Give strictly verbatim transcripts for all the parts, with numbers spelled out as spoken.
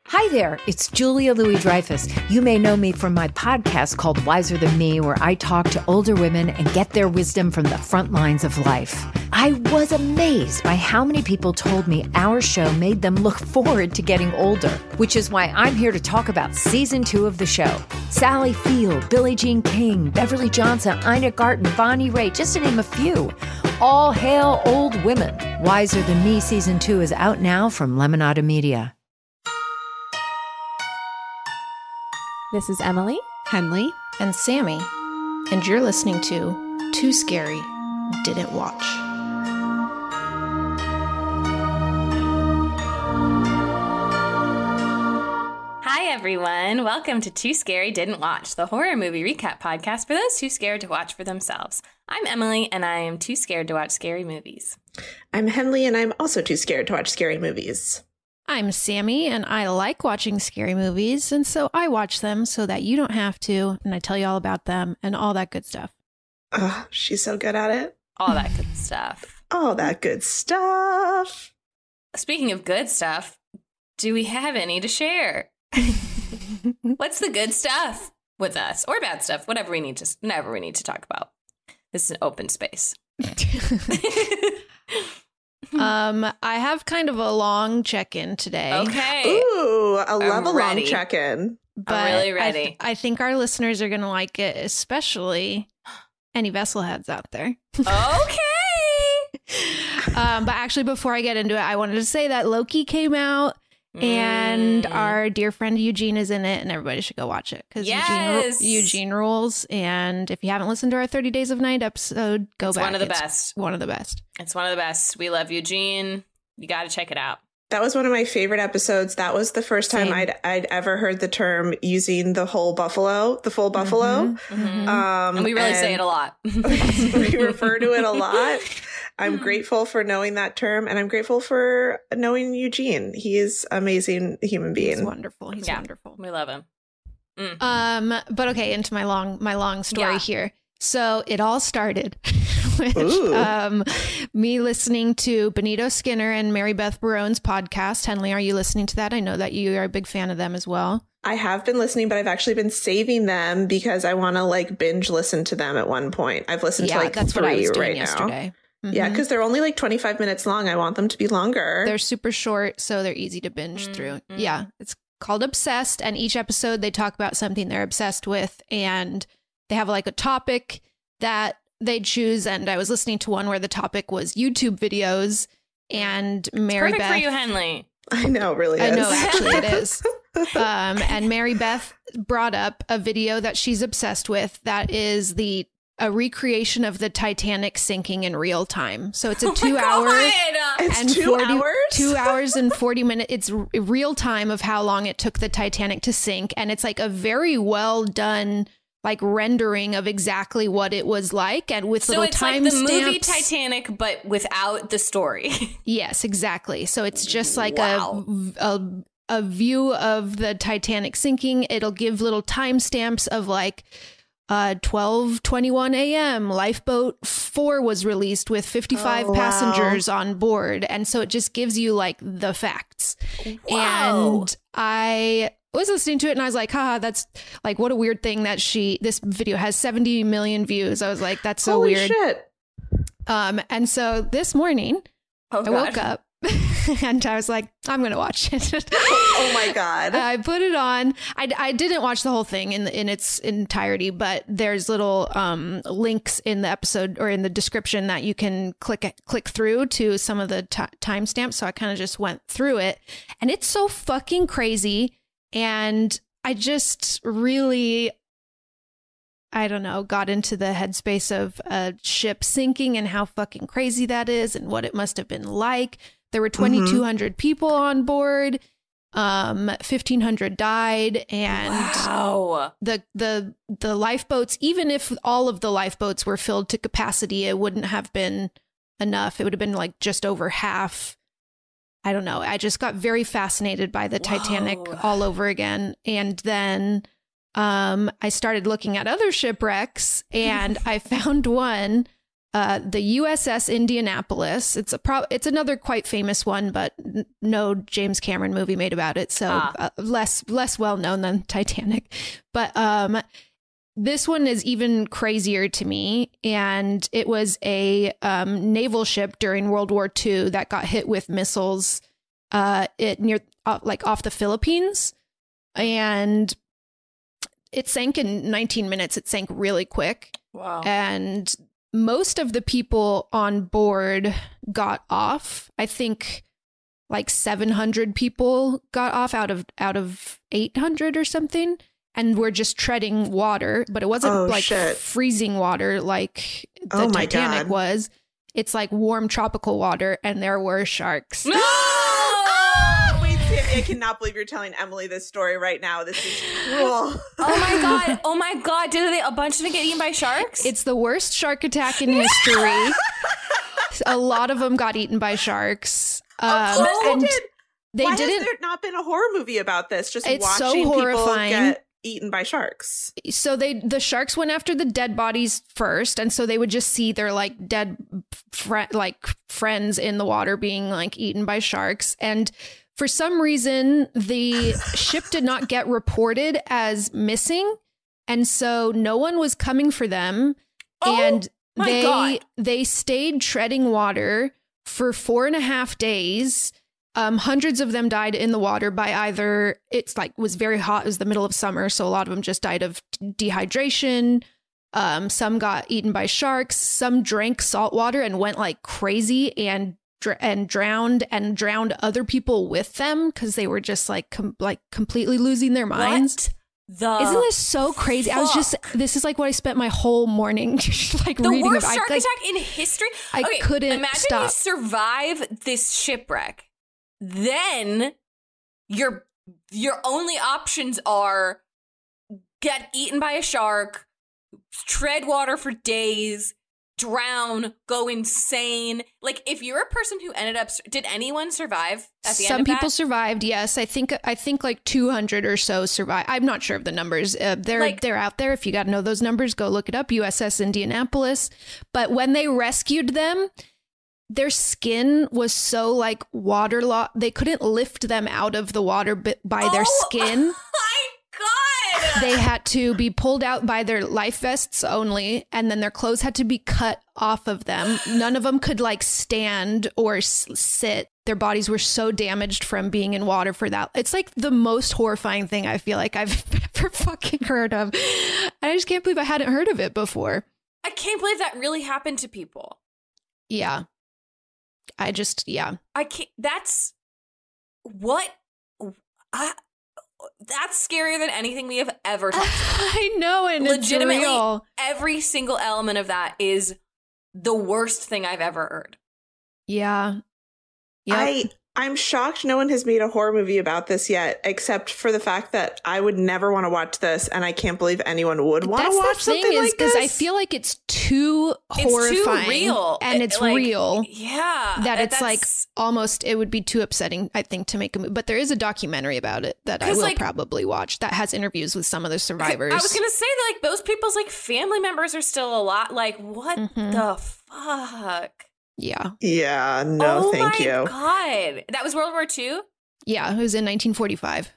Hi there, it's Julia Louis-Dreyfus. You may know me from my podcast called Wiser Than Me, where I talk to older women and get their wisdom from the front lines of life. I was amazed by how many people told me our show made them look forward to getting older, which is why I'm here to talk about season two of the show. Sally Field, Billie Jean King, Beverly Johnson, Ina Garten, Bonnie Raitt, just to name a few. All hail old women. Wiser Than Me season two is out now from Lemonada Media. This is Emily, Henley, and Sammy, and you're listening to Too Scary, Didn't Watch. Hi everyone, welcome to Too Scary Didn't Watch, the horror movie recap podcast for those too scared to watch for themselves. I'm Emily, and I am too scared to watch scary movies. I'm Henley, and I'm also too scared to watch scary movies. I'm Sammy, and I like watching scary movies, and so I watch them so that you don't have to, and I tell you all about them and all that good stuff. Oh, she's so good at it. All that good stuff. All that good stuff. Speaking of good stuff, do we have any to share? What's the good stuff with us, or bad stuff, whatever we need to, whatever we need to talk about. This is an open space. um, I have kind of a long check-in today. Okay. Ooh, I love I'm a ready. long check-in. But I'm really I, ready. th- I think our listeners are going to like it, especially any vessel heads out there. Okay. um, but actually, before I get into it, I wanted to say that Loki came out. And Mm. our dear friend Eugene is in it, and everybody should go watch it because Yes. Eugene, Eugene rules. And if you haven't listened to our thirty Days of Night episode, go It's back. one of the It's best. One of the best. It's one of the best. We love Eugene. You got to check it out. That was one of my favorite episodes. That was the first time Same. I'd I'd ever heard the term using the whole buffalo, the full buffalo. Mhm. Um, And we really say it and a lot. we refer to it a lot. I'm grateful for knowing that term, and I'm grateful for knowing Eugene. He is an amazing human being. He's wonderful. He's Yeah. wonderful. We love him. Mm. Um, but okay, into my long my long story Yeah. here. So it all started with Ooh. um, me listening to Benito Skinner and Mary Beth Barone's podcast. Henley, are you listening to that? I know that you are a big fan of them as well. I have been listening, but I've actually been saving them because I want to like binge listen to them at one point. I've listened yeah, to like that's three what I was doing right yesterday. now. Yeah, Mhm. because they're only like twenty-five minutes long. I want them to be longer. They're super short, so they're easy to binge Mm, through. mm. Yeah, it's called Obsessed, and each episode they talk about something they're obsessed with, and they have like a topic that they choose. And I was listening to one where the topic was YouTube videos, and Mary Perfect Beth. for you, Henley. I know, it really I is. know, actually, it is. Um, and Mary Beth brought up a video that she's obsessed with. That is the a recreation of the Titanic sinking in real time. So it's a Oh my two-hour. God. It's and two 40 hours? two hours and forty minutes. It's r- real time of how long it took the Titanic to sink. And it's like a very well done like rendering of exactly what it was like, and with So little it's like time the movie stamps. Titanic, but without the story. Yes, exactly. So it's just like Wow. a, a a view of the Titanic sinking. It'll give little timestamps of like uh twelve twenty-one a.m. Lifeboat four was released with fifty-five Oh, wow. passengers on board, and so it just gives you like the facts. Wow. And I was listening to it and I was like, haha, that's like, what a weird thing that she this video has seventy million views. I was like, that's so Holy weird. shit. Um and so this morning Oh, I woke up and I was like, I'm going to watch it. Oh my God. I put it on. I, I didn't watch the whole thing in in its entirety, but there's little um, links in the episode or in the description that you can click click through to some of the t- timestamps. So I kind of just went through it, and it's so fucking crazy. And I just really, I don't know, got into the headspace of a ship sinking and how fucking crazy that is and what it must have been like. There were twenty-two hundred people on board. Um, fifteen hundred died, and Wow. the the the lifeboats, even if all of the lifeboats were filled to capacity, it wouldn't have been enough. It would have been like just over half. I don't know. I just got very fascinated by the Titanic Whoa. all over again. And then um, I started looking at other shipwrecks, and I found one Uh, the U S S Indianapolis. It's a pro- It's another quite famous one, but n- no James Cameron movie made about it, so Ah. uh, less less well known than Titanic. But um, this one is even crazier to me, and it was a um, naval ship during World War Two that got hit with missiles. Uh, it near uh, like off the Philippines, and it sank in nineteen minutes. It sank really quick. Wow. And most of the people on board got off. I think like seven hundred people got off out of out of eight hundred or something, and were just treading water, but it wasn't Oh, like shit. freezing water like the Oh, my Titanic God. was. It's like warm tropical water, and there were sharks. No! Wait, Sammy, I cannot believe you're telling Emily this story right now. This is cruel. Oh my god! Oh my god! Did they a bunch of them get eaten by sharks? It's the worst shark attack in history. A lot of them got eaten by sharks. Um, Of course they and did. they Why didn't. has there not been a horror movie about this? Just It's so watching horrifying. people get eaten by sharks. So they the sharks went after the dead bodies first, and so they would just see their like dead fri like friends in the water being like eaten by sharks. And for some reason, the ship did not get reported as missing, and so no one was coming for them. Oh, and my they God. they stayed treading water for four and a half days. Um, hundreds of them died in the water by either, it's like was very hot, it was the middle of summer, so a lot of them just died of dehydration. Um, some got eaten by sharks. Some drank salt water and went like crazy and dr- and drowned and drowned other people with them because they were just like com- like completely losing their minds. What the Isn't this so crazy? I was just, fuck? this is like what I spent my whole morning just like the reading worst about. shark I, like, attack in history? I okay, couldn't imagine stop. you survive this shipwreck. Then your your only options are get eaten by a shark, tread water for days, drown, go insane. Like if you're a person who ended up, did anyone survive at the Some end of people that? survived. Yes, I think I think like two hundred or so survived. I'm not sure of the numbers. Uh, they're Like- they're out there. If you got to know those numbers, go look it up. U S S Indianapolis. But when they rescued them, their skin was so like waterlogged. They couldn't lift them out of the water b- by their Oh, skin. My God! They had to be pulled out by their life vests only, and then their clothes had to be cut off of them. None of them could like stand or s- sit. Their bodies were so damaged from being in water for that. It's like the most horrifying thing I feel like I've ever fucking heard of. I just can't believe I hadn't heard of it before. I can't believe that really happened to people. Yeah. I just, yeah. I can't. That's what. I, that's scarier than anything we have ever talked about. I know, and Legitimately, it's real. every single element of that is the worst thing I've ever heard. Yeah. Yep. I I'm shocked no one has made a horror movie about this yet, except for the fact that I would never want to watch this, and I can't believe anyone would want to That's watch the something thing is like this. because I feel like it's too It's horrifying too real, and It- it's like, real Yeah, that it's like that's- almost it would be too upsetting, I think, to make a movie. But there is a documentary about it that I 'Cause, will like- probably watch that has interviews with some of the survivors. I was gonna say that like those people's like family members are still a lot. Like what Mhm. the fuck? yeah, Yeah, no, oh thank my you. God, that was World War Two. yeah, it was in nineteen forty-five.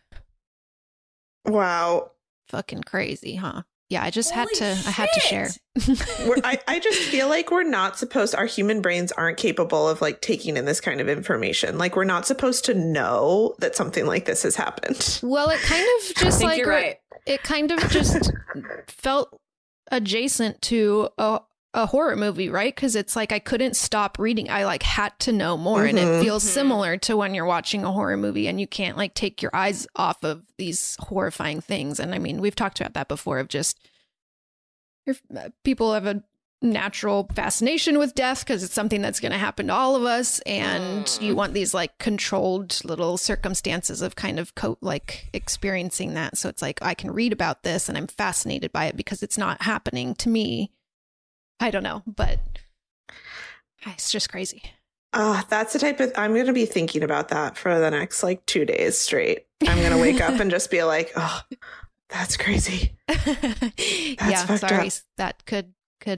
Wow. Fucking crazy, huh? Yeah, I just had Holy to. I had to share. shit. We're, I, I just feel like we're not supposed, our human brains aren't capable of like taking in this kind of information. Like we're not supposed to know that something like this has happened. Well, it kind of I just think like you're right. it kind of just felt adjacent to a, a horror movie, right? Because it's like I couldn't stop reading. I like had to know more, and it Mhm. feels Mhm. similar to when you're watching a horror movie and you can't like take your eyes off of these horrifying things. And I mean, we've talked about that before of just if people have a natural fascination with death because it's something that's going to happen to all of us, and Mm. you want these like controlled little circumstances of kind of co- like experiencing that. So it's like I can read about this and I'm fascinated by it because it's not happening to me. I don't know, but it's just crazy. Uh, that's the type of, I'm going to be thinking about that for the next like two days straight. I'm going to wake up and just be like, oh, that's crazy. Yeah, fucked sorry. up. That could could uh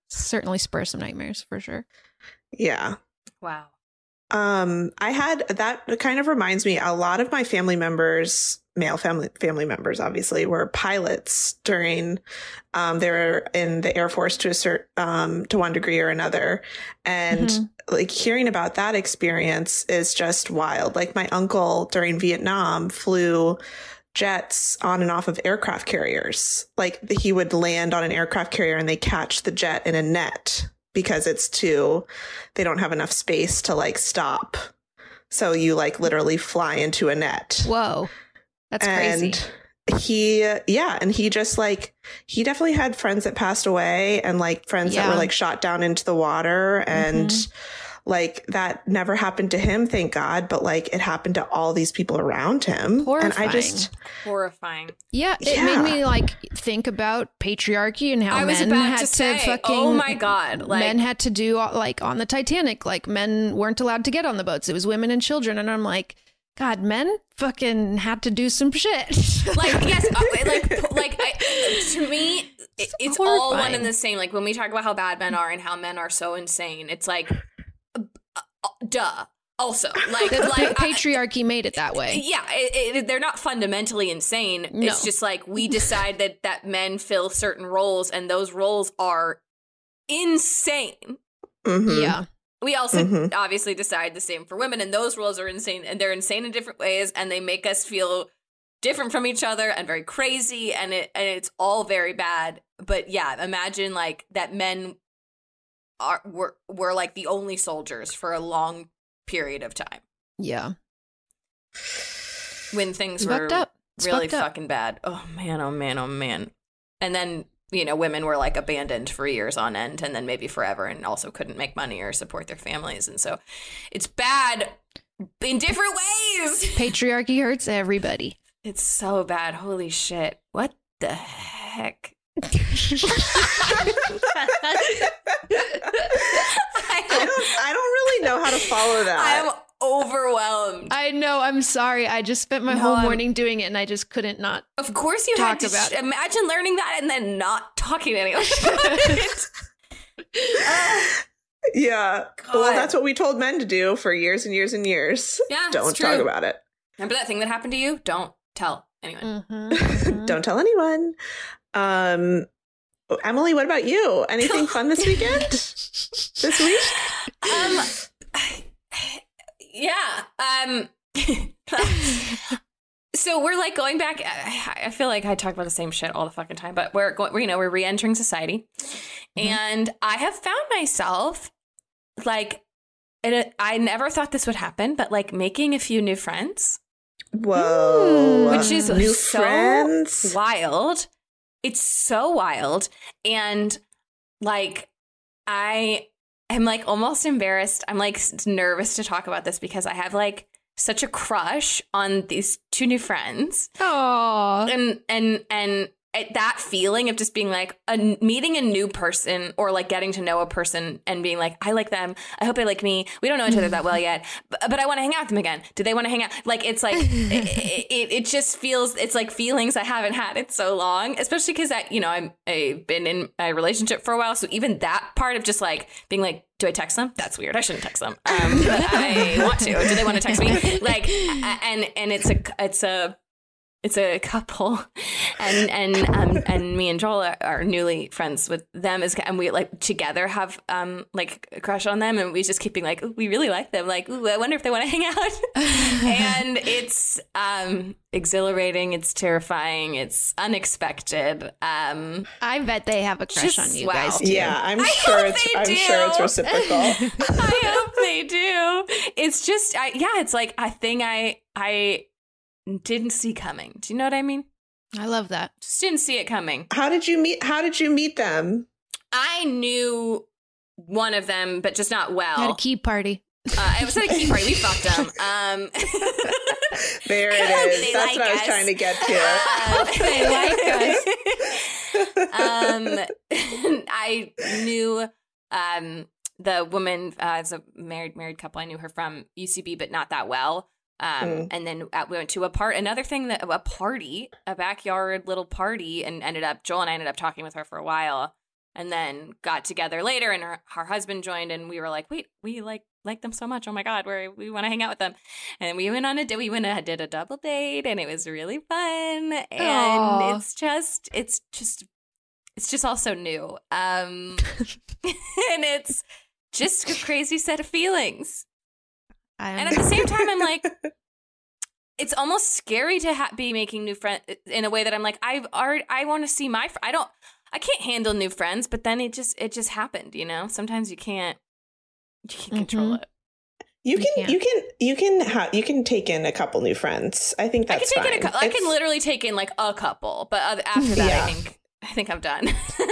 certainly spur some nightmares for sure. Yeah. Wow. Um, I had that kind of reminds me, a lot of my family members, male family family members, obviously, were pilots during, um, they were in the Air Force to a certain, um, to one degree or another. And mm-hmm. like hearing about that experience is just wild. Like my uncle during Vietnam flew jets on and off of aircraft carriers. Like he would land on an aircraft carrier and they catch the jet in a net. Because it's too, they don't have enough space to like stop. So you like literally fly into a net. Whoa. That's and crazy. He, yeah. And he just like, he definitely had friends that passed away and like friends yeah. that were like shot down into the water. And mm-hmm. like that never happened to him, thank God. But like it happened to all these people around him. Horrifying. And I just. Horrifying. Yeah. It yeah. made me like think about patriarchy and how I was men about had to, to, say, fucking. Oh my God. Like, men had to do like on the Titanic, like men weren't allowed to get on the boats. It was women and children. And I'm like, God, men fucking had to do some shit. Like, yes, uh, like, like I, to me, it, it's, it's all one and the same. Like when we talk about how bad men are and how men are so insane, it's like, uh, uh, duh. Also, like, the, like the patriarchy I, made it that way. Yeah, it, it, they're not fundamentally insane. No. It's just like we decide that that men fill certain roles, and those roles are insane. Mm-hmm. Yeah. We also mm-hmm. obviously decide the same for women, and those roles are insane, and they're insane in different ways, and they make us feel different from each other and very crazy, and it and it's all very bad. But yeah, imagine like that men are were were like the only soldiers for a long period of time. Yeah. When things it's were fucked up. It's really fucked fucking bad. Oh man, oh man, oh man. And then, you know, women were like abandoned for years on end and then maybe forever and also couldn't make money or support their families. And so it's bad in different ways. Patriarchy hurts everybody. It's so bad. Holy shit. What the heck? I, don't, I don't really know how to follow that. I'm overwhelmed. I know. I'm sorry. I just spent my no, whole I'm, morning doing it, and I just couldn't not. Of course, you talk had to about sh- it. Imagine learning that and then not talking to anyone about it. uh, yeah. God. Well, that's what we told men to do for years and years and years. Yeah, don't it's true. talk about it. Remember that thing that happened to you? Don't tell anyone. Mm-hmm, mm-hmm. Don't tell anyone. Um, Emily, what about you? Anything fun this weekend? This week? Um, yeah. Um, so we're like going back. I, I feel like I talk about the same shit all the fucking time, but we're going, you know, we're re-entering society. Mm-hmm. And I have found myself like, it, I never thought this would happen, but like making a few new friends. Whoa. Which is new so friends? wild. It's so wild. And like, I am like almost embarrassed. I'm like nervous to talk about this because I have like such a crush on these two new friends. Aww. And, and, and that feeling of just being like a, meeting a new person or like getting to know a person and being like, I like them. I hope they like me. We don't know each other that well yet, but, but I want to hang out with them again. Do they want to hang out? Like, it's like, it, it, it just feels, it's like feelings I haven't had in so long, especially because I, you know, I'm, I've been in a relationship for a while. So even that part of just like being like, do I text them? That's weird. I shouldn't text them. Um, but I want to. Do they want to text me? Like, and, and it's a, it's a, It's a couple, and and um and me and Joel are, are newly friends with them, as and we like together have um like a crush on them, and we just keep being like, ooh, we really like them, like, ooh, I wonder if they want to hang out. And it's um exhilarating, it's terrifying, it's unexpected. Um, I bet they have a crush just, on you wow. guys too. Yeah, I'm I sure hope it's they I'm do. sure it's reciprocal. I hope they do. It's just, I, yeah, it's like a thing I I. didn't see coming. Do you know what I mean? I love that. Just didn't see it coming. How did you meet? How did you meet them? I knew one of them, but just not well. At a key party. Uh, it was at a key party. We fucked them. Um, there it is. That's like what I was us. trying to get to. Uh, they like us. um, I knew um, the woman uh, as a married married couple. I knew her from U C B, but not that well. Um, mm. And then uh, we went to a part, another thing that a party, a backyard little party, and ended up, Joel and I ended up talking with her for a while. and then got together later, and her, her husband joined, and we were like, wait, we like like them so much. Oh my God, we we want to hang out with them. And we went on a we went a, did a double date, and it was really fun. And Aww. it's just it's just it's just all so new. Um, and it's just a crazy set of feelings. I'm- And at the same time, I'm like, it's almost scary to ha- be making new friends in a way that I'm like, I've already, I want to see my, fr- I don't, I can't handle new friends, but then it just, it just happened, you know? Sometimes you can't, you can't control Mhm. it. You We can, can't. you can, you can have, you can take in a couple new friends. I think that's I can take fine. in a, cou- I It's- can literally take in like a couple, but uh, after that, Yeah. I think, I think I'm done.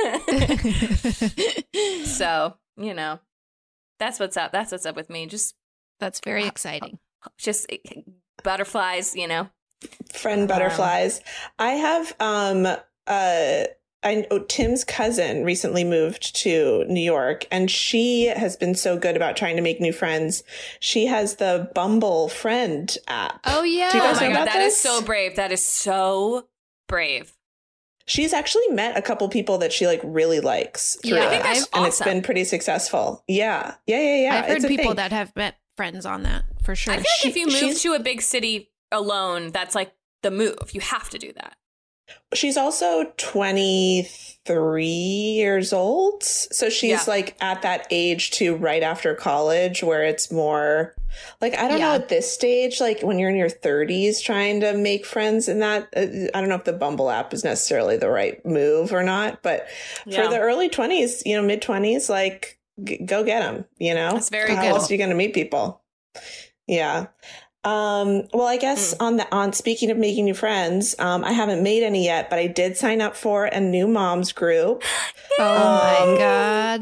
So, you know, that's what's up. That's what's up with me. Just, That's very exciting. just butterflies, you know? friend butterflies. I have um uh I know Tim's cousin recently moved to New York, and she has been so good about trying to make new friends. She has the Bumble Friend app. Oh, yeah. Do you guys Oh my know God, about that is this? so brave. That is so brave. She's actually met a couple people that she like really likes through Yeah, it, I think that's and it's awesome. been pretty successful. Yeah, yeah, yeah, yeah. I've heard It's a people thing. that have met friends on that for sure. I feel like She- if you move she's- to a big city alone, that's like the move. You have to do that. She's also twenty-three years old. So she's Yeah. like at that age too, right after college, where it's more like, I don't know Yeah. at this stage, like when you're in your thirties trying to make friends in that, uh, I don't know if the Bumble app is necessarily the right move or not, but Yeah. for the early twenties, you know, mid twenties, like g- go get them, you know, That's very how good. else are you going to meet people? Yeah. Um, well, I guess Mm. on the, on speaking of making new friends, um, I haven't made any yet, but I did sign up for a new moms group. Oh Um, my God.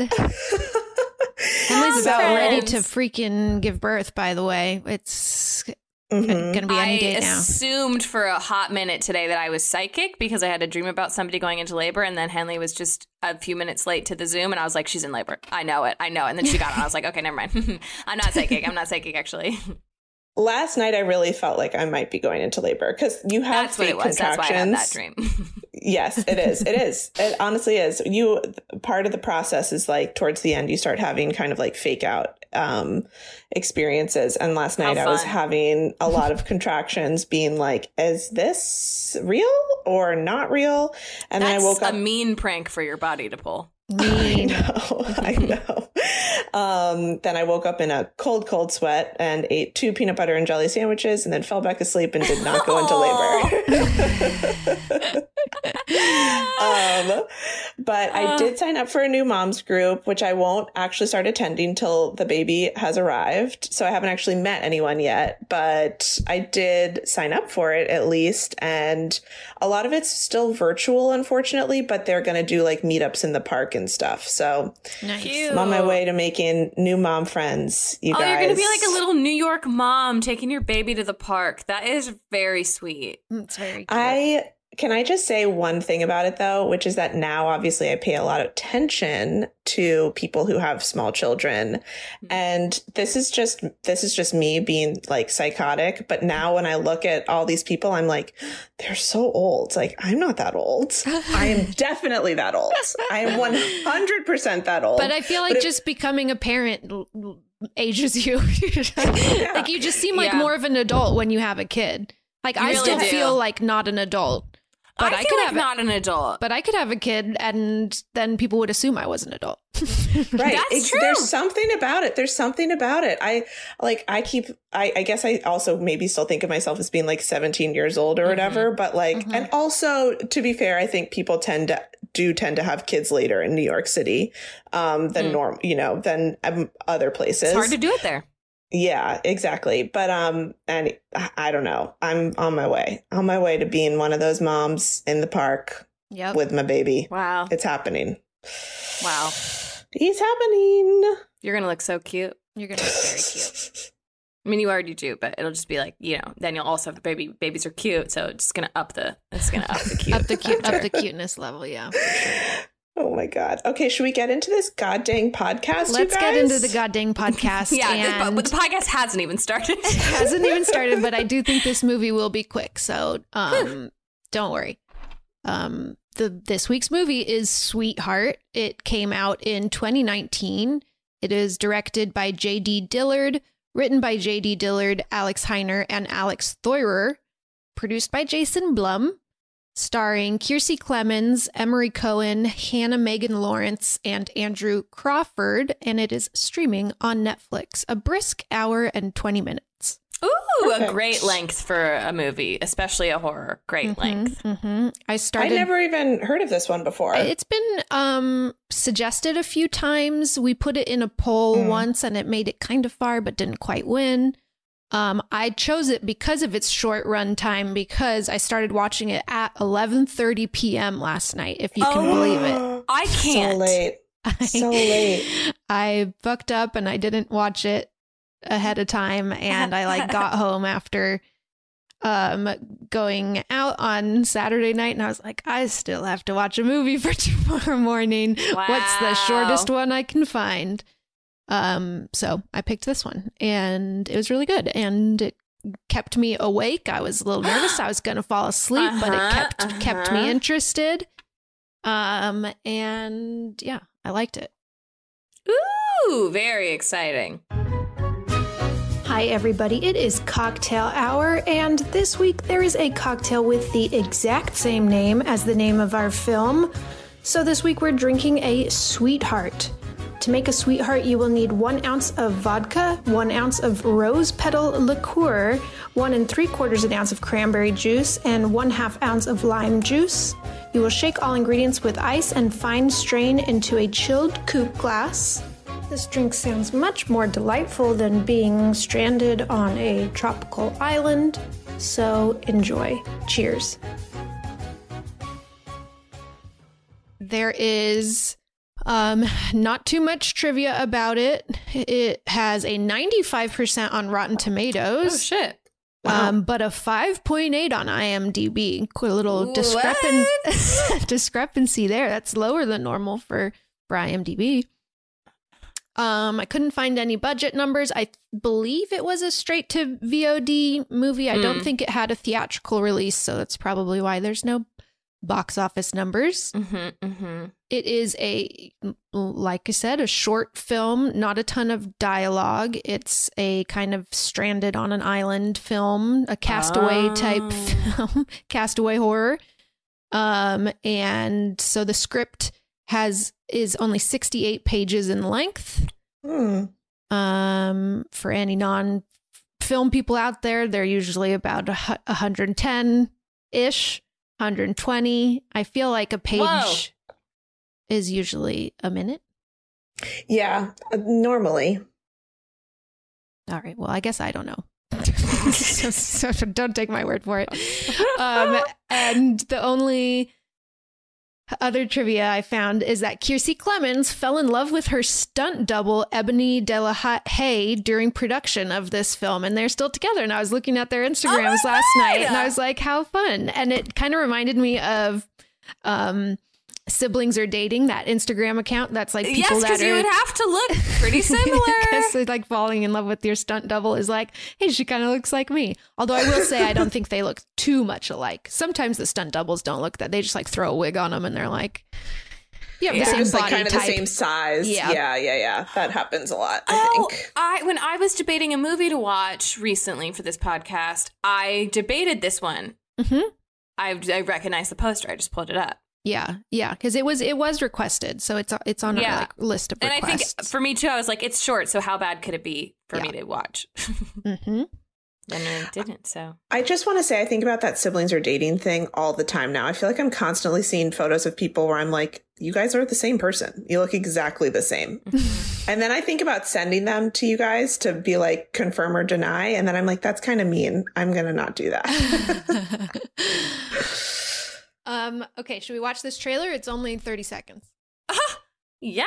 Emily's House about ready friends. to freaking give birth, by the way. It's Mhm. going to be any I day now. assumed for a hot minute today that I was psychic because I had a dream about somebody going into labor, and then Henley was just a few minutes late to the Zoom, and I was like, she's in labor. I know it. I know it. And then she got on. I was like, okay, never mind. I'm not psychic. I'm not psychic, actually. Last night, I really felt like I might be going into labor because you have That's what fake it was. That's why I had contractions. that dream. Yes, it is. It is. It honestly is. You part of the process is like towards the end, you start having kind of like fake out um, experiences. And last How night, I was fun. having a lot of contractions, being like, "Is this real or not real?" And That's then I woke a up. mean prank for your body to pull. I Mean. know. I know. Um, then I woke up in a cold, cold sweat and ate two peanut butter and jelly sandwiches, and then fell back asleep and did not go into labor. um, but I did sign up for a new moms group, which I won't actually start attending till the baby has arrived. So I haven't actually met anyone yet, but I did sign up for it at least. And a lot of it's still virtual, unfortunately, but they're going to do like meetups in the park and stuff. So Nice. Cute. I'm on my way to making new mom friends, you Oh, guys. you're going to be like a little New York mom taking your baby to the park. That is very sweet. It's very cute. I can I just say one thing about it though, which is that now obviously I pay a lot of attention to people who have small children. And this is just this is just me being like psychotic. But now when I look at all these people, I'm like, they're so old. Like, I'm not that old. I am definitely that old. I am one hundred percent that old. But I feel like But it- just becoming a parent l- l- ages you. Like you just seem like Yeah. more of an adult when you have a kid. Like You I really still do. feel like not an adult. But I, I, feel could like have not an adult. but I could have a kid and then people would assume I was an adult. Right. That's It's- true. There's something about it. There's something about it. I like, I keep, I, I guess I also maybe still think of myself as being like seventeen years old or whatever, but like, Mhm. and also to be fair, I think people tend to, do tend to have kids later in New York City, um, than Mm. norm, you know, than um, other places. It's hard to do it there. Yeah, exactly. But, um, and I- I don't know. I'm on my way, on my way to being one of those moms in the park Yep. with my baby. Wow. It's happening. Wow. It's happening. You're going to look so cute. You're gonna look very cute. I mean, you already do, but it'll just be like, you know, then you'll also have the baby. Babies are cute. So it's just going to up the, it's going to up the cute. Up the cute up factor. the cuteness level, yeah. Oh my God. Okay, should we get into this god dang podcast? you Let's get guys? into the goddamn podcast. yeah. and But the podcast hasn't even started. it hasn't even started, but I do think this movie will be quick. So um don't worry. Um the this week's movie is Sweetheart. It came out in twenty nineteen. It is directed by J D Dillard, written by J D Dillard, Alex Heiner, and Alex Thoyer, produced by Jason Blum, starring Kiersey Clemons, Emery Cohen, Hannah Megan Lawrence, and Andrew Crawford, and it is streaming on Netflix. A brisk hour and twenty minutes. Ooh, Perfect. a great length for a movie, especially a horror. Great Mm-hmm, length. Mm-hmm. I I started. never even heard of this one before. It's been um, suggested a few times. We put it in a poll Mm. once, and it made it kind of far, but didn't quite win. Um, I chose it because of its short run time, because I started watching it at eleven thirty p.m. last night, if you can Oh. believe it. I can't. So late. So late. I fucked up and I didn't watch it ahead of time, and I like got home after um going out on Saturday night, and I was like, I still have to watch a movie for tomorrow morning. What's the Wow. shortest one I can find? Um, so I picked this one, and it was really good, and it kept me awake. I was a little nervous I was gonna fall asleep, but it Uh-huh, kept kept me uh-huh. interested. Um, and yeah, I liked it. Ooh, very exciting. Hi, everybody. It is cocktail hour, and this week there is a cocktail with the exact same name as the name of our film. So this week we're drinking a Sweetheart. To make a Sweetheart, you will need one ounce of vodka, one ounce of rose petal liqueur, one and three quarters an ounce of cranberry juice, and one half ounce of lime juice. You will shake all ingredients with ice and fine strain into a chilled coupe glass. This drink sounds much more delightful than being stranded on a tropical island, so enjoy. Cheers. There is um, not too much trivia about it. It has a ninety-five percent on Rotten Oh, Tomatoes, shit. um, but a five point eight on IMDb. Quite a little What? discrepan- discrepancy there. That's lower than normal for, for IMDb. Um, I couldn't find any budget numbers. I believe it was a straight to V O D movie. I don't Mm. think it had a theatrical release, so that's probably why there's no box office numbers. Mm-hmm, mm-hmm. It is a, like I said, a short film, not a ton of dialogue. It's a kind of stranded on an island film, a castaway Oh. type film, castaway horror. Um, and so the script has is only sixty-eight pages in length. Hmm. Um, for any non-film people out there, they're usually about a hu- one hundred ten ish, one hundred twenty. I feel like a page Whoa. is usually a minute. Yeah, uh, normally. All right. Well, I guess I don't know. so, so don't take my word for it. Um, and the only other trivia I found is that Kiersey Clemons fell in love with her stunt double, Ebony De La Haye, during production of this film, and they're still together. And I was looking at their Instagrams Oh my last God! night, and I was like, how fun. And it kind of reminded me of um, Siblings Are Dating, that Instagram account that's like people Yes, that because are... you would have to look pretty similar. Because like falling in love with your stunt double is like, hey, she kind of looks like me. Although I will say I don't think they look too much alike. Sometimes the stunt doubles don't look that. They just like throw a wig on them and they're like, you have Yeah, the same just body like kind of type. the same size. Yeah. Yeah. yeah, yeah, yeah. That happens a lot, I Oh, think. I when I was debating a movie to watch recently for this podcast, I debated this one. Mhm. I, I recognized the poster. I just pulled it up. Yeah, yeah, because it was it was requested, so it's it's on Yeah. our like list of And I requests. think for me too, I was like, it's short, so how bad could it be for Yeah. me to watch? Mhm. And it didn't, so. I just want to say, I think about that siblings are dating thing all the time now. I feel like I'm constantly seeing photos of people where I'm like, you guys are the same person. You look exactly the same. And then I think about sending them to you guys to be like, confirm or deny. And then I'm like, that's kind of mean. I'm going to not do that. um. Okay, should we watch this trailer? It's only thirty seconds. Yeah.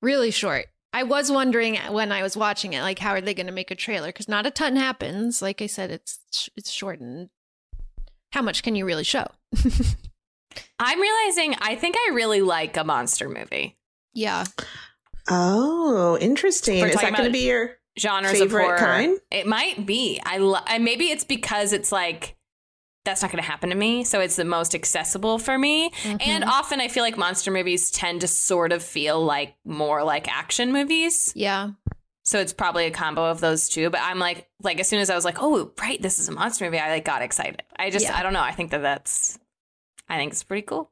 Really short. I was wondering when I was watching it, like, how are they going to make a trailer? Because not a ton happens. Like I said, it's it's shortened. How much can you really show? I'm realizing I think I really like a monster movie. Yeah. Oh, interesting. Is that going to be your genres favorite of horror? Kind? It might be. I, lo- I maybe it's because it's like that's not going to happen to me, so it's the most accessible for me. Mm-hmm. And often I feel like monster movies tend to sort of feel like more like action movies. Yeah. So it's probably a combo of those two. But I'm like, like as soon as I was like, oh, right, this is a monster movie, I like got excited. I just, yeah. I don't know. I think that that's, I think it's pretty cool.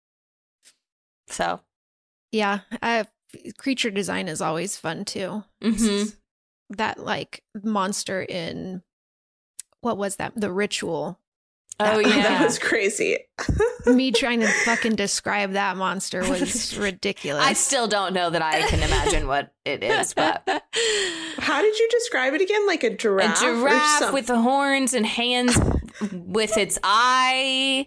So. Yeah. I, creature design is always fun too. Mm-hmm. That like monster in, what was that? The Ritual. Oh, yeah. That was crazy. Me trying to fucking describe that monster was ridiculous. I still don't know that I can imagine what it is, but. How did you describe it again? Like a giraffe? A giraffe with the horns and hands with its eye.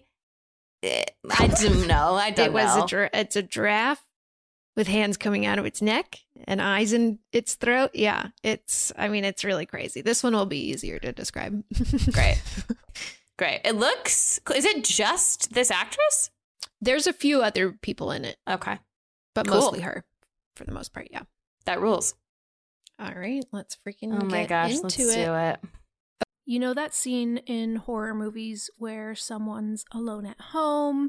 I don't know. I don't it was know. A gir- it's a giraffe with hands coming out of its neck and eyes in its throat. Yeah, it's, I mean, it's really crazy. This one will be easier to describe. Great. Great. It looks, is it just this actress? There's a few other people in it. Okay. But cool. mostly her for the most part. Yeah. That rules. All right. Let's freaking oh my get gosh, into let's it. do it. You know that scene in horror movies where someone's alone at home,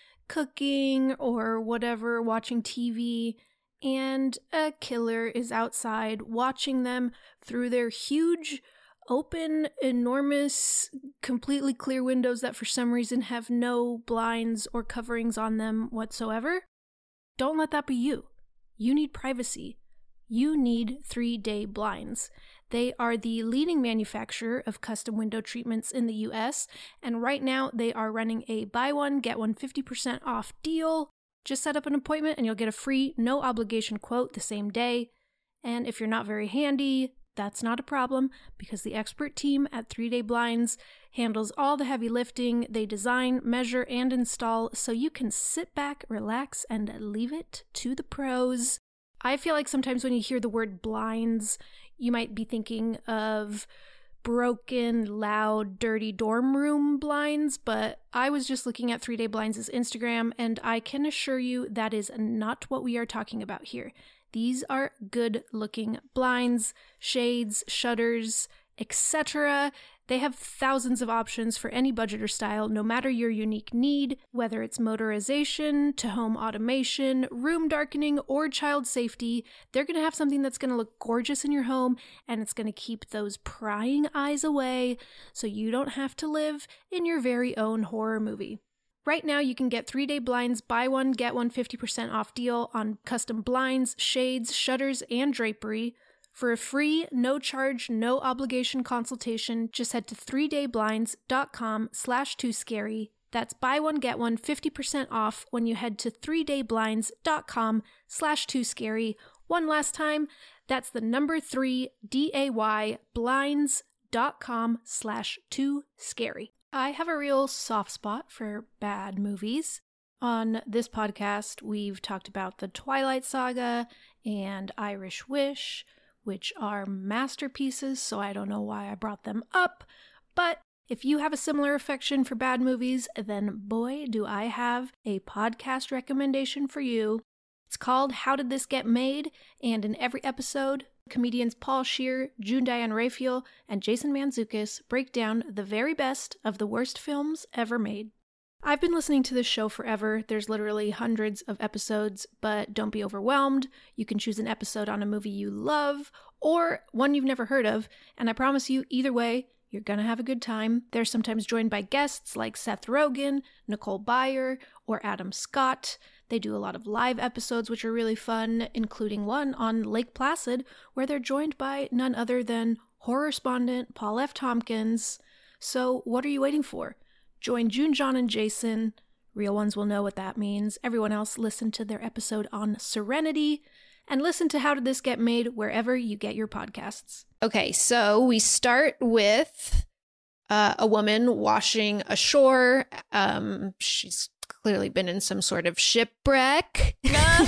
cooking or whatever, watching T V, and a killer is outside watching them through their huge, open, enormous, completely clear windows that for some reason have no blinds or coverings on them whatsoever? Don't let that be you. You need privacy. You need three-day blinds. They are the leading manufacturer of custom window treatments in the U S, and right now they are running a buy one, get one fifty percent off deal. Just set up an appointment and you'll get a free, no obligation quote the same day. And if you're not very handy, that's not a problem because the expert team at three day Blinds handles all the heavy lifting. They design, measure, and install so you can sit back, relax, and leave it to the pros. I feel like sometimes when you hear the word blinds, you might be thinking of broken, loud, dirty dorm room blinds, but I was just looking at three day Blinds' Instagram, and I can assure you that is not what we are talking about here. These are good-looking blinds, shades, shutters, et cetera. They have thousands of options for any budget or style, no matter your unique need, whether it's motorization to home automation, room darkening, or child safety. They're going to have something that's going to look gorgeous in your home, and it's going to keep those prying eyes away so you don't have to live in your very own horror movie. Right now, you can get three day Blinds buy one, get one fifty percent off deal on custom blinds, shades, shutters, and drapery. For a free, no charge, no obligation consultation, just head to three day blinds dot com slash too scary. That's buy one, get one fifty percent off when you head to three day blinds dot com slash too scary. One last time, that's the number three, D A Y, blinds dot com slash too scary. I have a real soft spot for bad movies. On this podcast, we've talked about the Twilight Saga and Irish Wish, which are masterpieces, so I don't know why I brought them up. But if you have a similar affection for bad movies, then boy, do I have a podcast recommendation for you. It's called How Did This Get Made? And in every episode, comedians Paul Scheer, June Diane Raphael, and Jason Mantzoukas break down the very best of the worst films ever made. I've been listening to this show forever. There's literally hundreds of episodes, but don't be overwhelmed. You can choose an episode on a movie you love or one you've never heard of, and I promise you, either way, you're gonna have a good time. They're sometimes joined by guests like Seth Rogen, Nicole Byer, or Adam Scott. They do a lot of live episodes, which are really fun, including one on Lake Placid, where they're joined by none other than horror-spondent Paul F. Tompkins. So what are you waiting for? Join June, John, and Jason. Real ones will know what that means. Everyone else, listen to their episode on Serenity, and listen to How Did This Get Made wherever you get your podcasts. Okay, so we start with uh, a woman washing ashore. Um, she's clearly been in some sort of shipwreck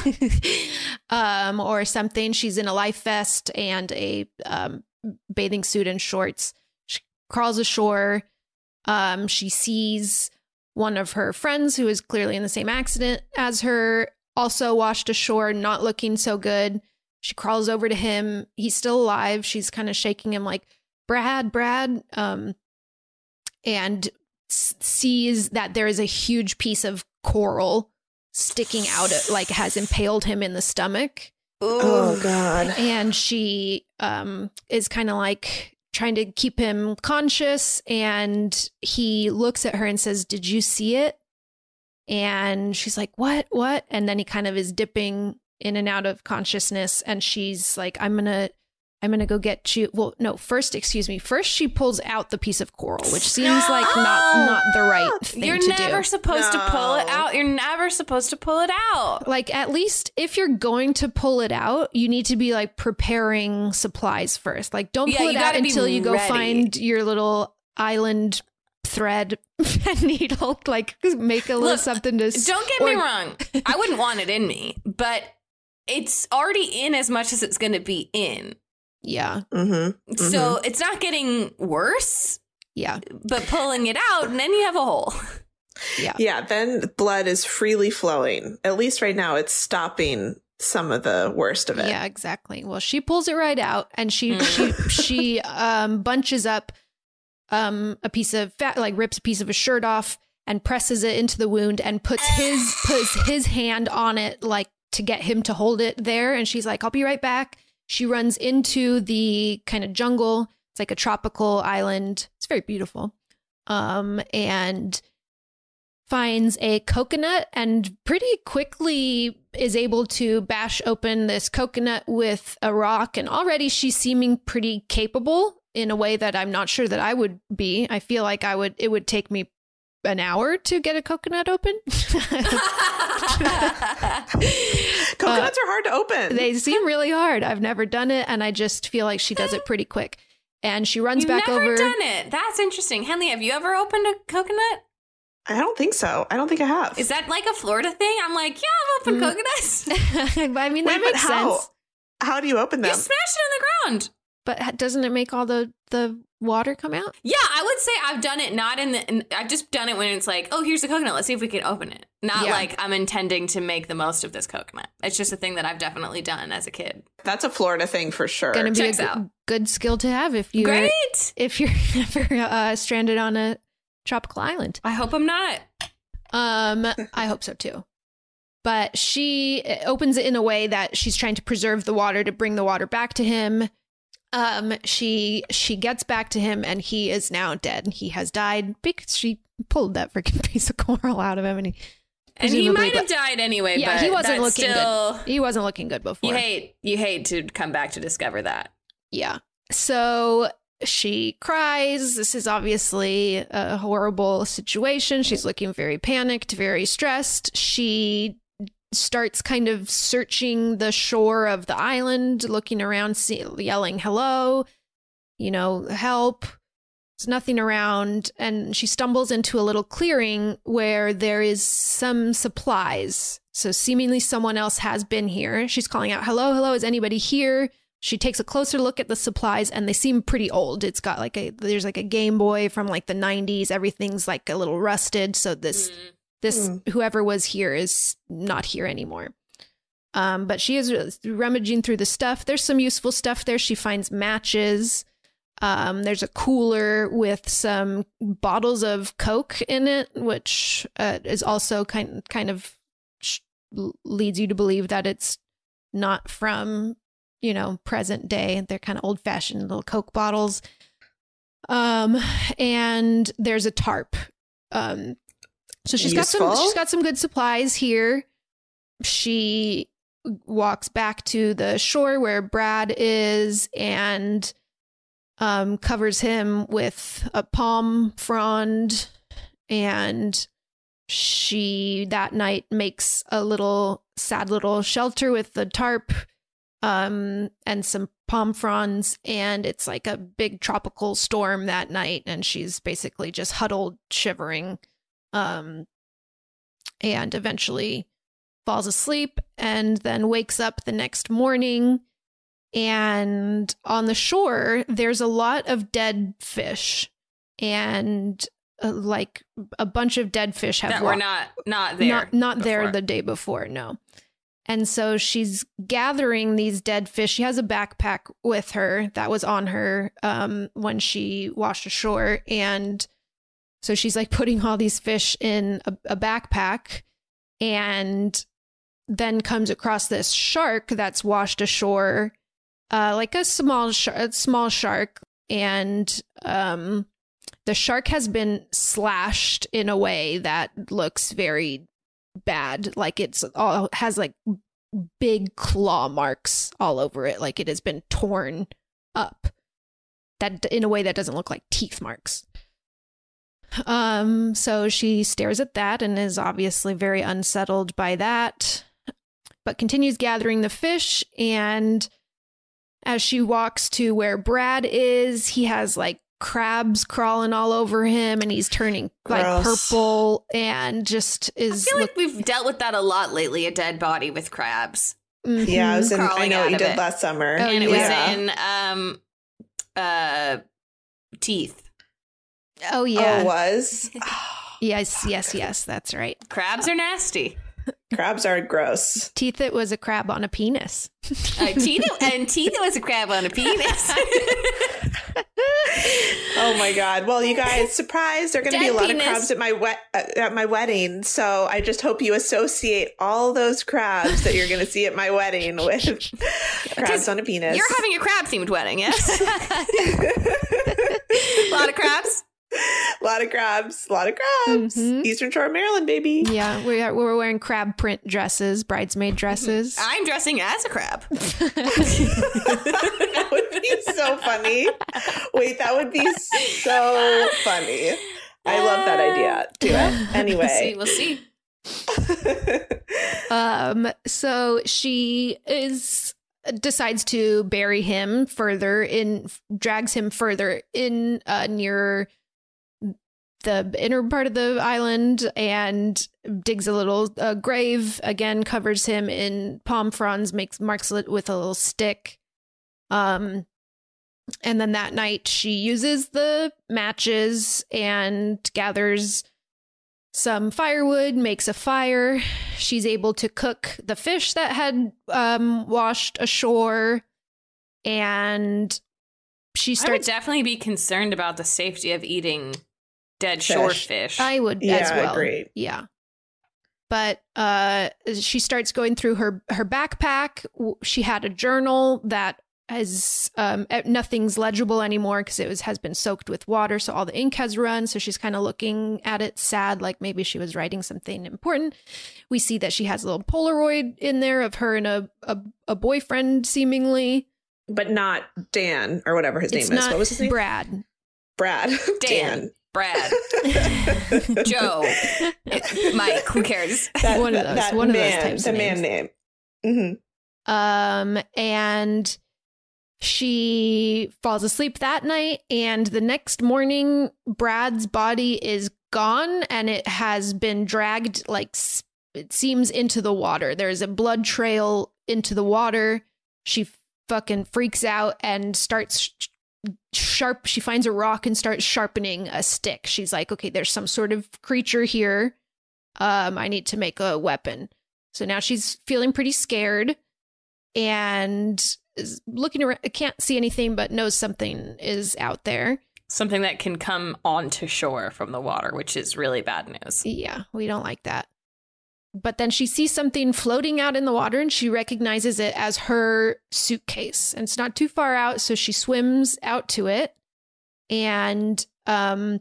um, or something. She's in a life vest and a um, bathing suit and shorts. She crawls ashore. Um, she sees one of her friends who is clearly in the same accident as her, also washed ashore, not looking so good. She crawls over to him. He's still alive. She's kind of shaking him like, Brad, Brad, um, and s- sees that there is a huge piece of coral sticking out, like has impaled him in the stomach. Oh, God. And she um, is kind of like trying to keep him conscious. And he looks at her and says, did you see it? And she's like, what, what? And then he kind of is dipping in and out of consciousness. And she's like, I'm going to, I'm going to go get you. Well, no, first, excuse me. First, she pulls out the piece of coral, which seems like not, not the right thing You're to do. never supposed No. to pull it out. You're never supposed to pull it out. Like, at least if you're going to pull it out, you need to be like preparing supplies first. Like, don't Yeah, pull you it out gotta be until you go ready. find your little island thread and needle. Like, make a little Look, something to. s- Don't get or- me wrong. I wouldn't want it in me, but it's already in as much as it's going to be in. Yeah, Mm-hmm. So it's not getting worse, yeah, but pulling it out, and then you have a hole. yeah. Yeah, then blood is freely flowing. At least right now, it's stopping some of the worst of it. Yeah, exactly. Well, she pulls it right out, and she Mm. she she um bunches up um a piece of fat, like rips a piece of a shirt off and presses it into the wound and puts his puts his hand on it, like to get him to hold it there. And she's like, "I'll be right back." She runs into the kind of jungle. It's like a tropical island. It's very beautiful. Um, and finds a coconut and pretty quickly is able to bash open this coconut with a rock. And already she's seeming pretty capable in a way that I'm not sure that I would be. I feel like I would, it would take me an hour to get a coconut open. Coconuts are hard to open. They seem really hard. I've never done it. And I just feel like she does it pretty quick. And she runs You've back never over. done it. That's interesting. Henley, have you ever opened a coconut? I don't think so. I don't think I have. Is that like a Florida thing? I'm like, yeah, I've opened Mm. coconuts. I mean, Wait, that but makes how? sense. How do you open You them? smash it in the ground. But ha- doesn't it make all the, the water come out? Yeah, I would say I've done it not in the. In, I've just done it when it's like, oh, here's a coconut. Let's see if we can open it. Not Yeah. like I'm intending to make the most of this coconut. It's just a thing that I've definitely done as a kid. That's a Florida thing for sure. Going to be a Checks g- out. good skill to have if you're Great. if you're ever uh, stranded on a tropical island. I hope I'm not. Um, I hope so too. But she opens it in a way that she's trying to preserve the water to bring the water back to him. Um, she she gets back to him, and he is now dead. He has died because she pulled that freaking piece of coral out of him, and he And he presumably- might have died anyway. Yeah, but he wasn't that's looking still, good. He wasn't looking good before. You hate you hate to come back to discover that. Yeah. So she cries. This is obviously a horrible situation. She's looking very panicked, very stressed. She starts kind of searching the shore of the island, looking around, see, yelling, hello, you know, help. There's nothing around. And she stumbles into a little clearing where there is some supplies. So seemingly someone else has been here. She's calling out, hello, hello, is anybody here? She takes a closer look at the supplies, and they seem pretty old. It's got like a, there's like a Game Boy from like the nineties. Everything's like a little rusted. So this, Mm. this, whoever was here is not here anymore. Um, but she is rummaging through the stuff. There's some useful stuff there. She finds matches. Um, there's a cooler with some bottles of Coke in it, which uh, is also kind kind of sh- leads you to believe that it's not from, you know, present day. They're kind of old fashioned little Coke bottles. Um, and there's a tarp. Um, so she's got some. Useful. She's got some good supplies here. She walks back to the shore where Brad is and um, covers him with a palm frond, and she that night makes a little sad little shelter with the tarp um, and some palm fronds, and it's like a big tropical storm that night, and she's basically just huddled, shivering. Um, and eventually falls asleep and then wakes up the next morning. And on the shore, there's a lot of dead fish, and uh, like a bunch of dead fish have that wa- were not not there, not not there before. the day before. No, and so she's gathering these dead fish. She has a backpack with her that was on her um, when she washed ashore, and so she's like putting all these fish in a, a backpack, and then comes across this shark that's washed ashore. Uh, like a small sh- a small shark, and um, the shark has been slashed in a way that looks very bad. Like it's all has like big claw marks all over it, like it has been torn up. That in a way that doesn't look like teeth marks. Um, so she stares at that and is obviously very unsettled by that, but continues gathering the fish. And as she walks to where Brad is, he has like crabs crawling all over him, and he's turning like Gross. purple and just is. I feel like we've dealt with that a lot lately. A dead body with crabs, Mhm. Yeah, I was in. I Crawling know out what you of did it. last summer, Oh, and it yeah. was in um, uh, teeth. Oh Oh, yeah. it was. Yes, yes, yes. That's right. Crabs are nasty. Crabs are gross. Teeth. It was a crab on a penis. Uh, teeth and teeth was a crab on a penis. Oh my god! Well, you guys, surprise! There are going to be Dead a lot penis. of crabs at my wet at my wedding. So I just hope you associate all those crabs that you're going to see at my wedding with crabs on a penis. You're having a crab themed wedding, yes? A lot of crabs. a lot of crabs, a lot of crabs. Mhm. Eastern Shore, Maryland, baby. Yeah, we are, we're wearing crab print dresses, bridesmaid dresses. I'm dressing as a crab. That would be so funny. Wait, that would be so funny. I love that idea. Do it anyway. We'll see. Um, so she is decides to bury him further in, drags him further in uh, near the inner part of the island, and digs a little uh, grave. Again, covers him in palm fronds, makes marks it with a little stick. Um, and then that night she uses the matches and gathers some firewood, makes a fire. She's able to cook the fish that had um, washed ashore, and she I would starts. definitely be concerned about the safety of eating dead shore Fish. fish. I would Yeah, as I well. agree. Yeah. But uh, she starts going through her her backpack. W- She had a journal that has um, eh, nothing's legible anymore because it was has been soaked with water, so all the ink has run. So she's kind of looking at it, sad, like maybe she was writing something important. We see that she has a little Polaroid in there of her and a a, a boyfriend, seemingly. But not Dan or whatever his It's name is. not What was his name? Brad. Brad. Dan. Brad. Joe. Mike. Who cares? That, One of that- those- that one of those man, types the of man name. hmm Um, and she falls asleep that night, and the next morning, Brad's body is gone, and it has been dragged, like, s- it seems, into the water. There's a blood trail into the water. She fucking freaks out and starts sh- sharp. She finds a rock and starts sharpening a stick. She's like, okay, there's some sort of creature here. Um, I need to make a weapon. So now she's feeling pretty scared and is looking around. Can't see anything, but knows something is out there. Something that can come onto shore from the water, which is really bad news. Yeah, we don't like that. But then she sees something floating out in the water, and she recognizes it as her suitcase. And it's not too far out, so she swims out to it. And um,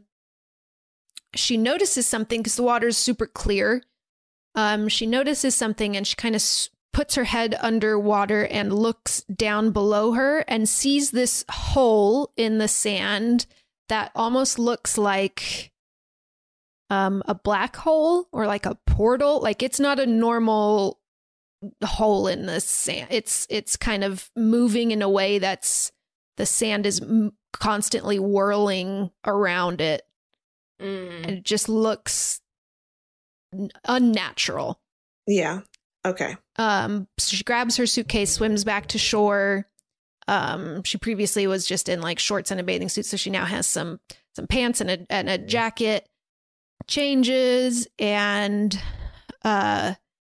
she notices something because the water is super clear. Um, she notices something, and she kind of s- puts her head underwater and looks down below her and sees this hole in the sand that almost looks like um, a black hole or like a portal. Like, it's not a normal hole in the sand. It's it's kind of moving in a way that's the sand is m- constantly whirling around it, Mm. and it just looks unnatural. Yeah. Okay. Um, so she grabs her suitcase, swims back to shore. Um, she previously was just in like shorts and a bathing suit, so she now has some some pants and a and a jacket. Changes and uh,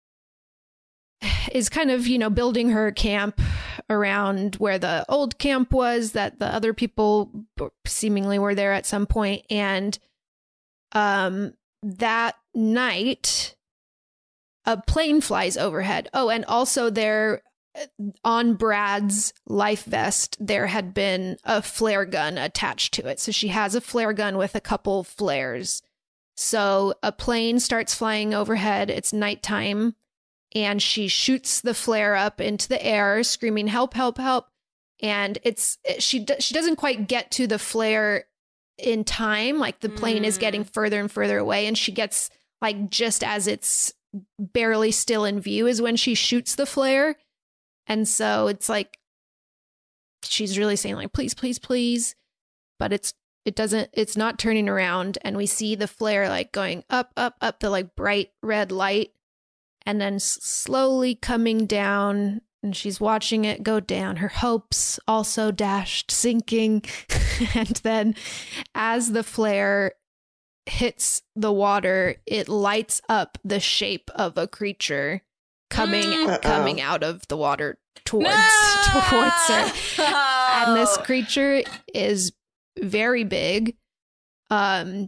is kind of, you know, building her camp around where the old camp was that the other people seemingly were there at some point. And um, that night, a plane flies overhead. Oh, and also there on Brad's life vest, there had been a flare gun attached to it. So she has a flare gun with a couple flares. So a plane starts flying overhead. It's nighttime. And she shoots the flare up into the air, screaming, help, help, help. And it's she she doesn't quite get to the flare in time. Like the plane mm. is getting further and further away. And she gets like just as it's barely still in view is when she shoots the flare. And so it's like she's really saying like, please, please, please. But it's it doesn't it's not turning around. And we see the flare like going up, up, up the like bright red light. And then slowly coming down, and she's watching it go down. Her hopes also dashed, sinking. And then as the flare hits the water, it lights up the shape of a creature coming mm. coming out of the water towards, no! towards her. And this creature is very big. Um,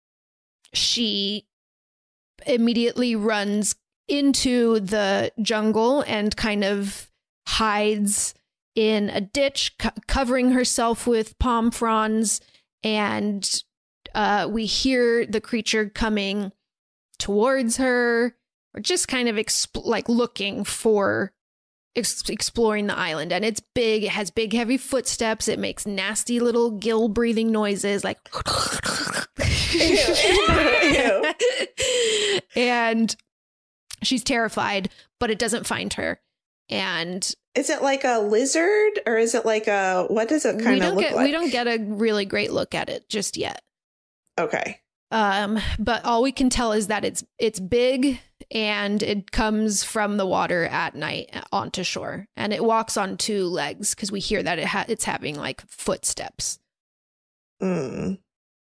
she immediately runs into the jungle and kind of hides in a ditch, co- covering herself with palm fronds. And uh, we hear the creature coming towards her, or just kind of exp- like looking for ex- exploring the island. And it's big. It has big, heavy footsteps. It makes nasty little gill breathing noises like. Ew, ew, ew. And she's terrified, but it doesn't find her. And is it like a lizard, or is it like a, what does it kind of look get, like? We don't get a really great look at it just yet. Okay. Um, but all we can tell is that it's it's big and it comes from the water at night onto shore, and it walks on two legs because we hear that it ha- it's having like footsteps. Mm.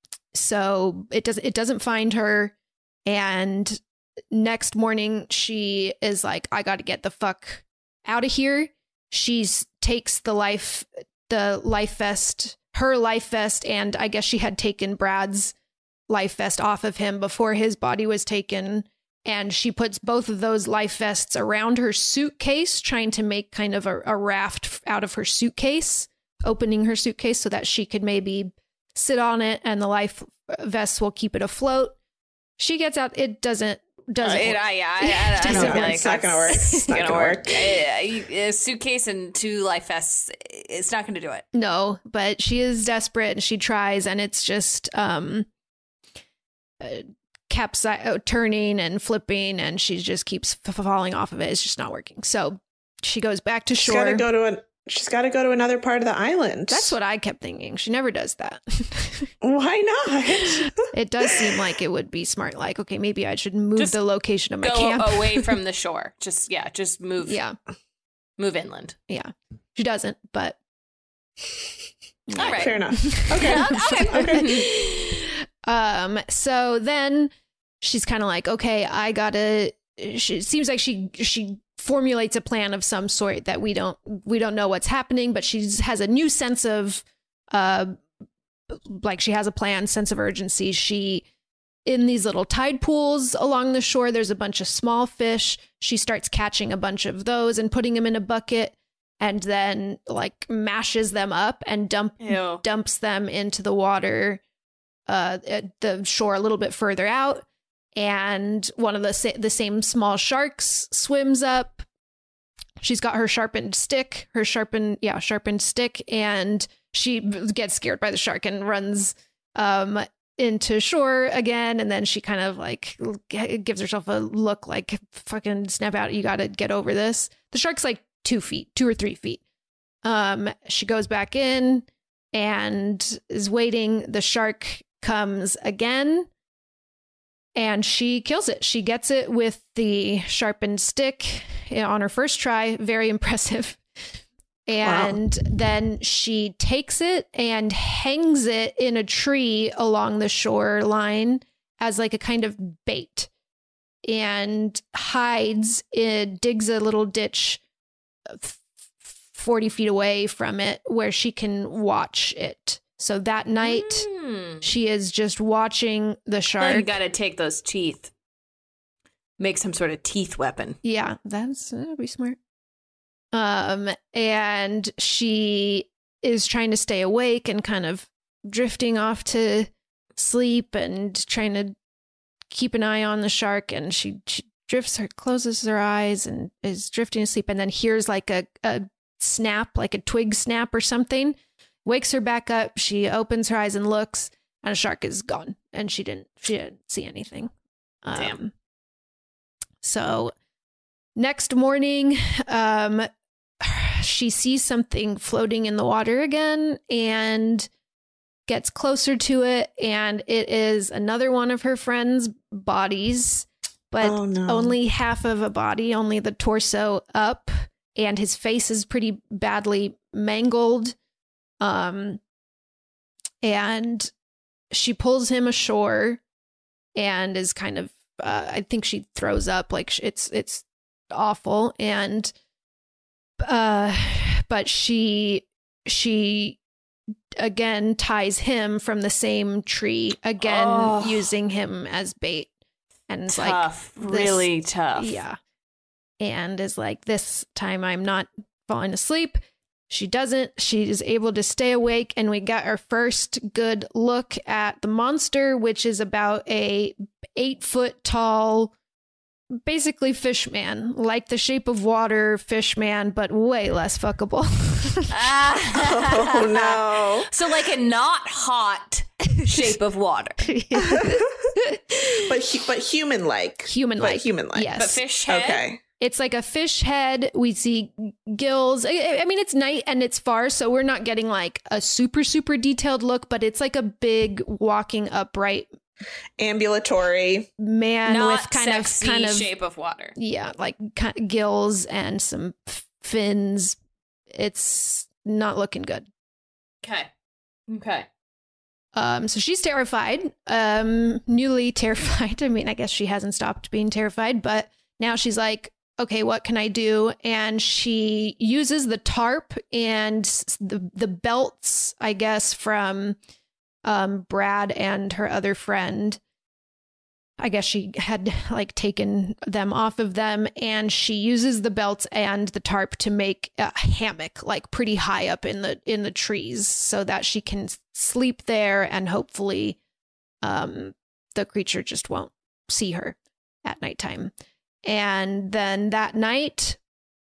So it does it doesn't find her, and next morning she is like, I got to get the fuck out of here. She takes the life the life vest, her life vest, and I guess she had taken Brad's life vest off of him before his body was taken. And she puts both of those life vests around her suitcase, trying to make kind of a, a raft out of her suitcase, opening her suitcase so that she could maybe sit on it and the life vests will keep it afloat. She gets out. It doesn't doesn't uh, it, work. I, I, I, I doesn't feel work. like it's not gonna work. It's not gonna, gonna work. work. A, a suitcase and two life vests. It's not going to do it. No, but she is desperate and she tries, and it's just um, uh, capsi- uh, turning and flipping, and she just keeps f- falling off of it. It's just not working. So she goes back to She's shore. gotta go to an, she's got to go to another part of the island. That's what I kept thinking. She never does that. Why not? It does seem like it would be smart. Like, okay, maybe I should move Just the location of my Go camp away from the shore. Just yeah, just move. Yeah, move inland. yeah. She doesn't, but all right, fair enough. Okay, okay. okay. Um. So then she's kind of like, okay, I gotta. She it seems like she she formulates a plan of some sort that we don't we don't know what's happening, but she has a new sense of uh like she has a plan, sense of urgency. She in these little tide pools along the shore, there's a bunch of small fish. She starts catching a bunch of those and putting them in a bucket, and then like mashes them up and dump Ew. dumps them into the water uh at the shore a little bit further out. And one of the sa- the same small sharks swims up. She's got her sharpened stick, her sharpened, yeah, sharpened stick. And she gets scared by the shark and runs um, into shore again. And then she kind of like gives herself a look like, fucking snap out. You got to get over this. The shark's like two feet, two or three feet. Um, she goes back in and is waiting. The shark comes again. and she kills it. She gets it with the sharpened stick on her first try. Very impressive. And wow. Then she takes it and hangs it in a tree along the shoreline as like a kind of bait, and hides it, digs a little ditch forty feet away from it where she can watch it. So that night mm. she is just watching the shark. Well, you got to take those teeth. Make some sort of teeth weapon. Yeah, that's that'd be smart. Um, and she is trying to stay awake and kind of drifting off to sleep and trying to keep an eye on the shark. And she, she drifts her, closes her eyes and is drifting to sleep, and then hears like a, a snap, like a twig snap or something, wakes her back up. She opens her eyes and looks, and a shark is gone, and she didn't, she didn't see anything. Um, Damn. So next morning, um, she sees something floating in the water again and gets closer to it, and it is another one of her friend's bodies, but oh, no. only half of a body, only the torso up, and his face is pretty badly mangled. Um, and she pulls him ashore and is kind of, uh, I think she throws up, like it's it's awful, and uh, but she she. again ties him from the same tree again, oh, using him as bait, and it's tough, like this, really tough. Yeah. And is like, this time I'm not falling asleep. She doesn't. She is able to stay awake, and we got our first good look at the monster, which is about a eight foot tall, basically fish man, like the Shape of Water fish man, but way less fuckable. Oh no. So like a not hot Shape of Water. but hu- but human like. Human like. Human like. Yes. But fish head? Okay. It's like a fish head. We see gills. I, I mean, it's night and it's far, so we're not getting like a super, super detailed look, but it's like a big walking upright ambulatory man not with kind sexy of kind of Shape of Water. Yeah, like kind of gills and some f- fins. It's not looking good. Okay. Okay. Um, so she's terrified, um, newly terrified. I mean, I guess she hasn't stopped being terrified, but now she's like, okay, what can I do? And she uses the tarp and the the belts, I guess, from um, Brad and her other friend. I guess she had like taken them off of them, and she uses the belts and the tarp to make a hammock like pretty high up in the in the trees so that she can sleep there, and hopefully um, the creature just won't see her at nighttime. And then that night,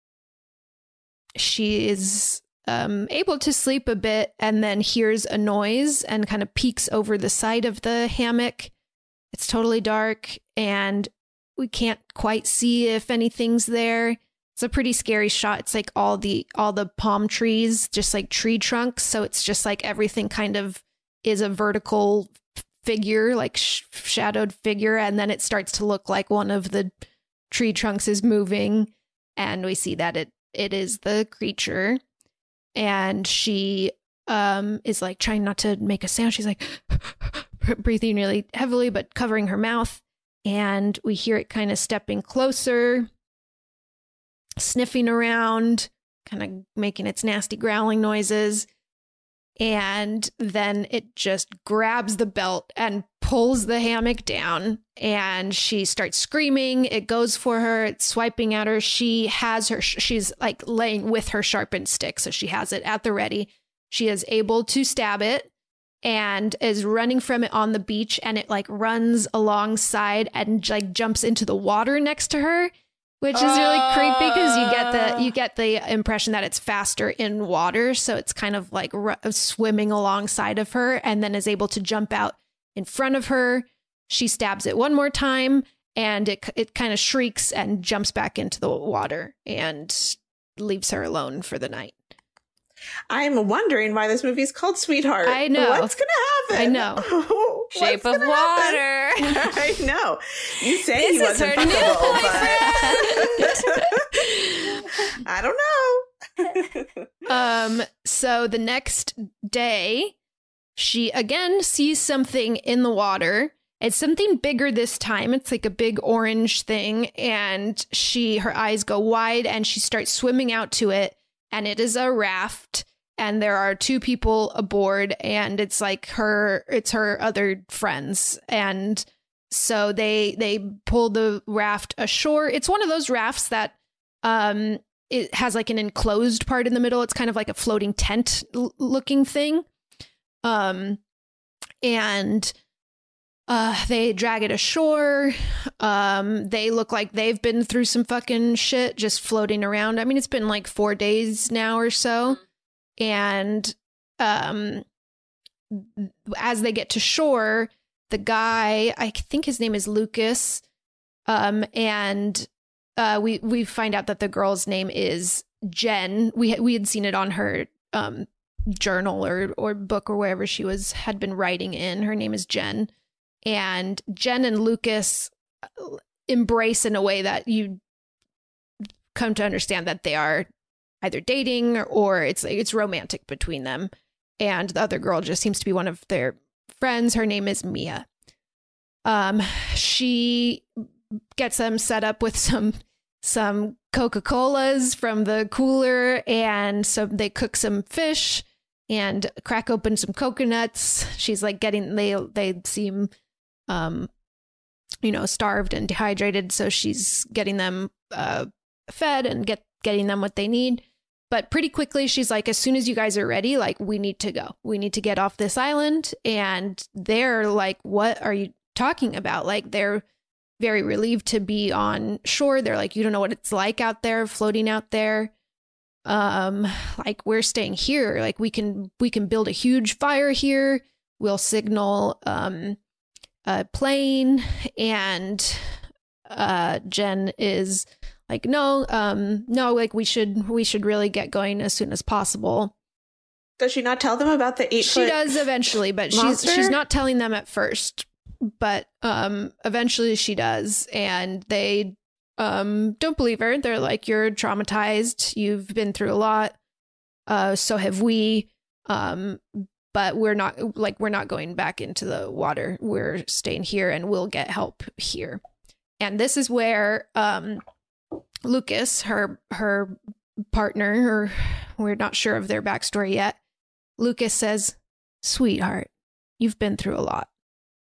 she is um, able to sleep a bit, and then hears a noise and kind of peeks over the side of the hammock. It's totally dark, and we can't quite see if anything's there. It's a pretty scary shot. It's like all the all the palm trees, just like tree trunks. So it's just like everything kind of is a vertical figure, like sh- shadowed figure, and then it starts to look like one of the tree trunks is moving, and we see that it it is the creature, and she um is like trying not to make a sound. She's like breathing really heavily but covering her mouth, and we hear it kind of stepping closer, sniffing around, kind of making its nasty growling noises. And then it just grabs the belt and pulls the hammock down, and she starts screaming. It goes for her. It's swiping at her. She has her, she's like laying with her sharpened stick, so she has it at the ready. She is able to stab it and is running from it on the beach, and it like runs alongside and like jumps into the water next to her, which is really uh, creepy because you get the you get the impression that it's faster in water, so it's kind of like r- swimming alongside of her, and then is able to jump out in front of her. She stabs it one more time, and it it kind of shrieks and jumps back into the water and leaves her alone for the night. I'm wondering why this movie is called Sweetheart. I know. What's gonna happen? I know. Shape of Water. I know. You say this he wasn't is her fuckable, new but I don't know. Um, so the next day, she again sees something in the water. It's something bigger this time. It's like a big orange thing. And she, her eyes go wide and she starts swimming out to it. And it is a raft. And there are two people aboard. And it's like her, it's her other friends. And so they, they pull the raft ashore. It's one of those rafts that, um, it has like an enclosed part in the middle. It's kind of like a floating tent l- looking thing. Um, and Uh, they drag it ashore. Um, they look like they've been through some fucking shit just floating around. I mean, it's been like four days now or so. And um, as they get to shore, the guy, I think his name is Lucas. Um, and uh, we, we find out that the girl's name is Jen. We, we had seen it on her um, journal or, or book or wherever she was, had been writing in. Her name is Jen. And Jen and Lucas embrace in a way that you come to understand that they are either dating or it's it's romantic between them. And the other girl just seems to be one of their friends. Her name is Mia. Um, she gets them set up with some some Coca-Colas from the cooler, and so they cook some fish and crack open some coconuts. She's like getting they they seem um you know starved and dehydrated, so she's getting them uh fed and get getting them what they need. But pretty quickly she's like, as soon as you guys are ready, like, we need to go, we need to get off this island. And they're like, what are you talking about? Like, they're very relieved to be on shore. They're like, you don't know what it's like out there, floating out there. Um like, we're staying here, like we can we can build a huge fire here, we'll signal um a plane. And uh Jen is like, no um no like we should we should really get going as soon as possible. Does she not tell them about the eight She does eventually, but monster? she's she's not telling them at first, but um eventually she does. And they um don't believe her. They're like, you're traumatized, you've been through a lot, uh so have we, um but we're not like we're not going back into the water, we're staying here and we'll get help here. And this is where um Lucas, her her partner, or we're not sure of their backstory yet, Lucas says, sweetheart, you've been through a lot.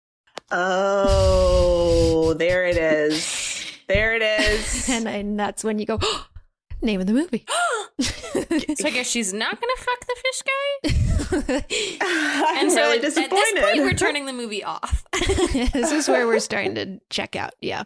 Oh, there it is. There it is. and, and that's when you go, oh, name of the movie. So I guess she's not going to fuck the fish guy? I'm And so really at, disappointed. at this point, we're turning the movie off. This is where we're starting to check out. Yeah.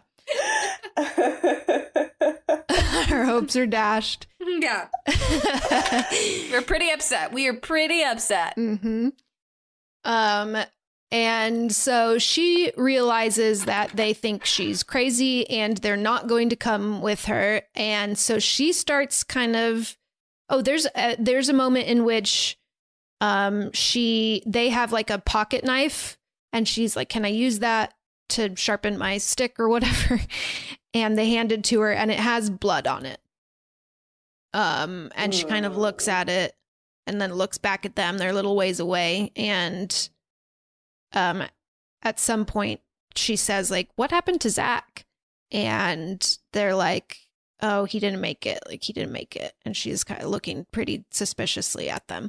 Our hopes are dashed. Yeah. We're pretty upset. We are pretty upset. Mm-hmm. Um, and so she realizes that they think she's crazy and they're not going to come with her. And so she starts kind of, oh, there's a, there's a moment in which um, she, they have like a pocket knife and she's like, can I use that to sharpen my stick or whatever? And they hand it to her and it has blood on it. Um, and she kind of looks at it and then looks back at them. They're a little ways away. And um, at some point she says, like, what happened to Zach? And they're like, oh, he didn't make it. Like, he didn't make it. And she's kind of looking pretty suspiciously at them.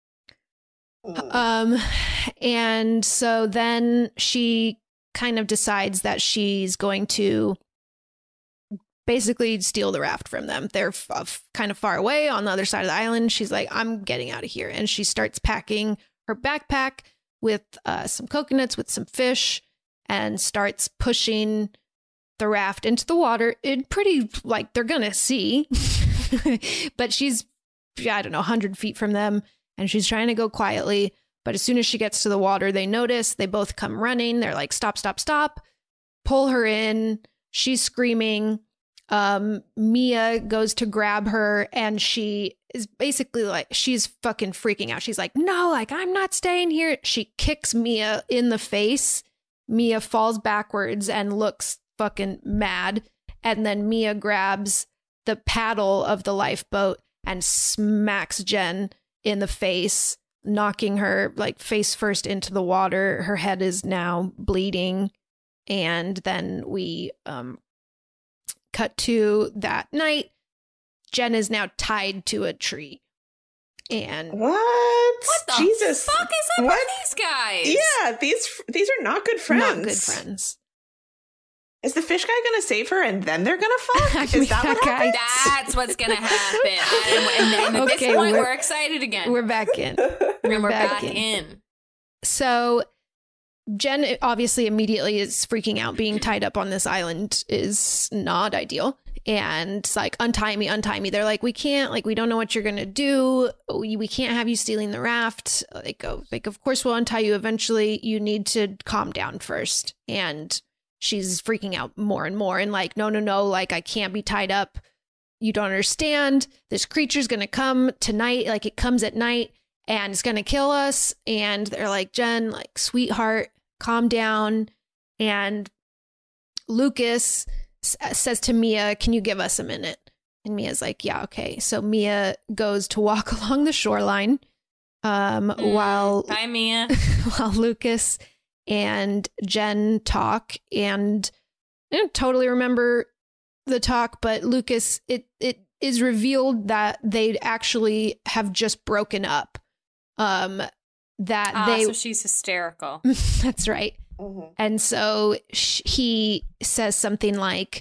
Um, and so then she kind of decides that she's going to basically steal the raft from them. They're f- f- kind of far away on the other side of the island. She's like, I'm getting out of here. And she starts packing her backpack with uh, some coconuts, with some fish, and starts pushing the raft into the water. It pretty, like, they're gonna see. But she's, I don't know, one hundred feet from them, and she's trying to go quietly. But as soon as she gets to the water, they notice. They both come running. They're like, stop, stop, stop. Pull her in. She's screaming. Um, Mia goes to grab her, and she is basically like, she's fucking freaking out. She's like, no, like, I'm not staying here. She kicks Mia in the face. Mia falls backwards and looks fucking mad. And then Mia grabs the paddle of the lifeboat and smacks Jen in the face, knocking her like face first into the water. Her head is now bleeding. And then we um, cut to that night. Jen is now tied to a tree. And what? What the Jesus. fuck is up What? with these guys? Yeah, these these are not good friends. not good friends. Is the fish guy going to save her and then they're going to fuck? I Is mean, that what that guy- happened? That's what's gonna happen. And, and, and at Okay, this point, we're- we're, excited again. We're back in. and we're back back, in. in. So Jen obviously immediately is freaking out. Being tied up on this island is not ideal. And it's like, untie me, untie me. They're like, we can't, like, we don't know what you're going to do. We, we can't have you stealing the raft. Like, oh, like, of course we'll untie you eventually. You need to calm down first. And she's freaking out more and more and like, no, no, no, like, I can't be tied up. You don't understand. This creature's going to come tonight. Like, it comes at night and it's going to kill us. And they're like, Jen, like, sweetheart, calm down. And Lucas s- says to Mia, can you give us a minute? And Mia's like, yeah, okay. So Mia goes to walk along the shoreline um, Mm. while Bye, Mia. while Lucas and Jen talk. And I don't totally remember the talk, but Lucas, it it is revealed that they actually have just broken up. Um, that Ah, they so she's hysterical. that's right. Mhm. And so sh- he says something like,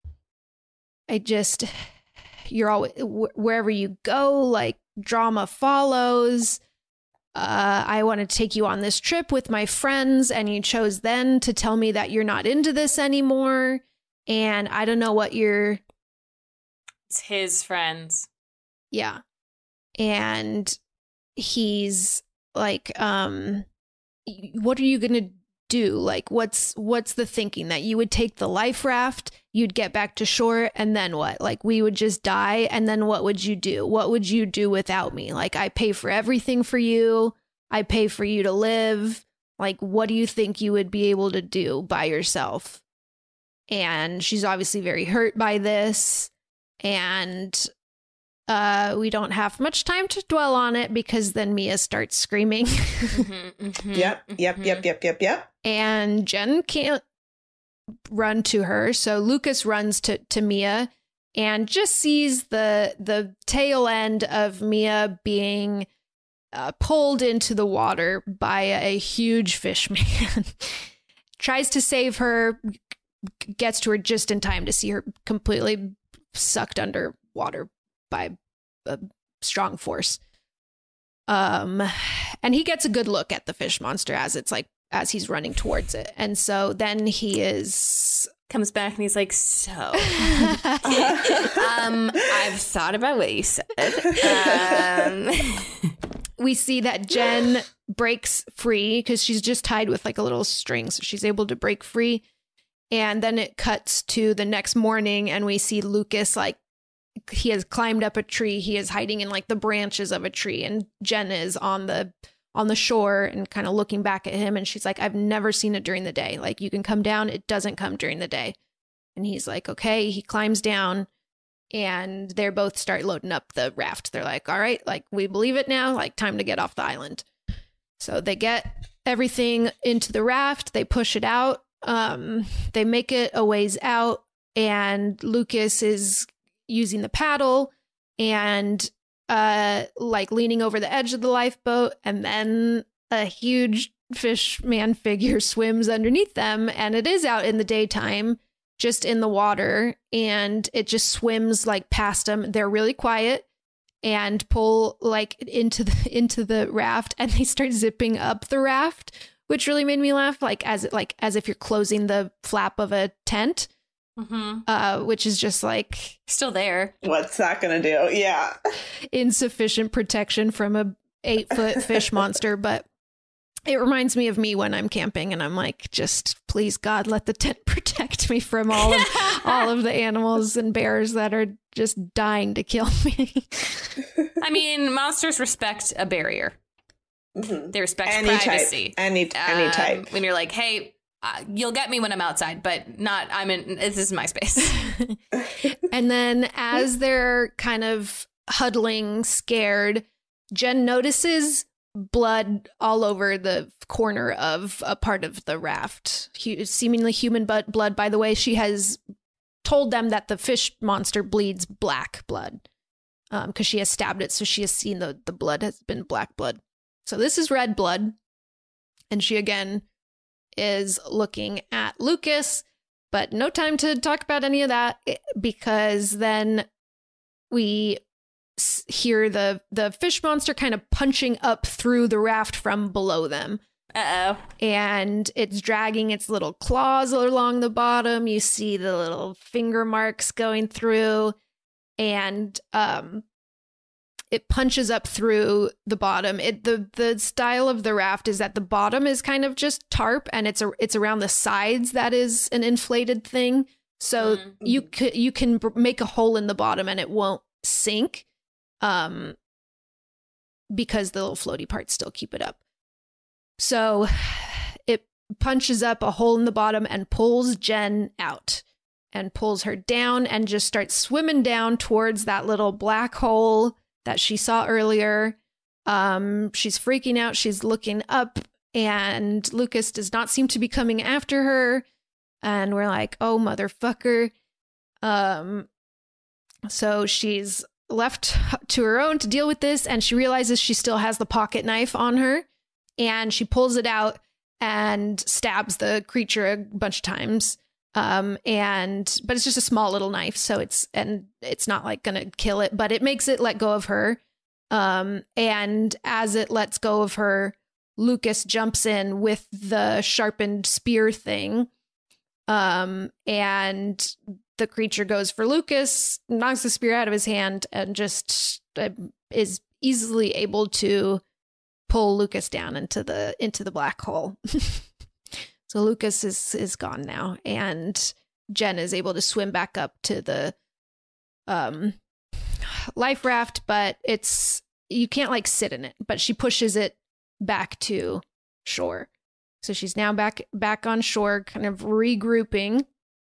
I just, you're always, wh- wherever you go, like, drama follows. Uh, I want to take you on this trip with my friends. And you chose then to tell me that you're not into this anymore. And I don't know what you're, It's his friends. yeah. And he's like, um, what are you going to do? Like, what's what's the thinking? That you would take the life raft, you'd get back to shore, and then what? Like, we would just die, and then what would you do? What would you do without me? Like, I pay for everything for you. I pay for you to live. Like, what do you think you would be able to do by yourself? And she's obviously very hurt by this. And uh, we don't have much time to dwell on it because then Mia starts screaming. Mhm, mhm, Yep, yep, mhm. yep, yep, yep, yep. And Jen can't run to her. So Lucas runs to, to Mia and just sees the the tail end of Mia being uh, pulled into the water by a huge fish man. Tries to save her, g- gets to her just in time to see her completely sucked underwater by a strong force. Um, and he gets a good look at the fish monster as it's like, as he's running towards it. And so then he is Comes back and he's like, so, um, I've thought about what you said. Um, we see that Jen breaks free because she's just tied with like a little string. So she's able to break free. And then it cuts to the next morning and we see Lucas, like, he has climbed up a tree. He is hiding in like the branches of a tree. And Jen is on the on the shore and kind of looking back at him. And she's like, I've never seen it during the day. Like, you can come down. It doesn't come during the day. And he's like, okay. He climbs down and they both start loading up the raft. They're like, all right, like, we believe it now. Like, time to get off the island. So they get everything into the raft. They push it out. Um, they make it a ways out. And Lucas is using the paddle and uh like leaning over the edge of the lifeboat, and then a huge fish man figure swims underneath them, and it is out in the daytime, just in the water, and it just swims like past them. They're really quiet and pull like into the into the raft, and they start zipping up the raft, which really made me laugh, like as like as if you're closing the flap of a tent. mm-hmm. Uh, which is just like Still there. What's that gonna do? Yeah. insufficient protection from a eight foot fish monster. But it reminds me of me when I'm camping and I'm like, just please God, let the tent protect me from all of all of the animals and bears that are just dying to kill me. I mean, monsters respect a barrier. Mm-hmm. They respect any privacy. Type. Any, any um, type. When you're like, hey, uh, you'll get me when I'm outside, but not, I'm in, this is my space. And then as they're kind of huddling, scared, Jen notices blood all over the corner of a part of the raft. Hu- seemingly human but blood. By the way, she has told them that the fish monster bleeds black blood because um, she has stabbed it. So she has seen the, the blood has been black blood. So this is red blood. And she again is looking at Lucas, but no time to talk about any of that because then we hear the the fish monster kind of punching up through the raft from below them. Uh-oh. And it's dragging its little claws along the bottom. You see the little finger marks going through, and um it punches up through the bottom. It the the style of the raft is that the bottom is kind of just tarp, and it's a, it's around the sides that is an inflated thing. So mm-hmm. you c- you can b- make a hole in the bottom and it won't sink. Um, because the little floaty parts still keep it up. So it punches up a hole in the bottom and pulls Jen out and pulls her down and just starts swimming down towards that little black hole that she saw earlier. Um, she's freaking out. She's looking up and Lucas does not seem to be coming after her. And we're like, oh, motherfucker. Um, so she's left to her own to deal with this, and she realizes she still has the pocket knife on her, and she pulls it out and stabs the creature a bunch of times. Um, and but it's just a small little knife, so it's and it's not like gonna kill it, but it makes it let go of her. Um, and as it lets go of her, Lucas jumps in with the sharpened spear thing. Um, and the creature goes for Lucas, knocks the spear out of his hand, and just uh, is easily able to pull Lucas down into the into the black hole. So Lucas is is gone now, and Jen is able to swim back up to the um life raft, but it's you can't like sit in it, but she pushes it back to shore. So she's now back back on shore, kind of regrouping.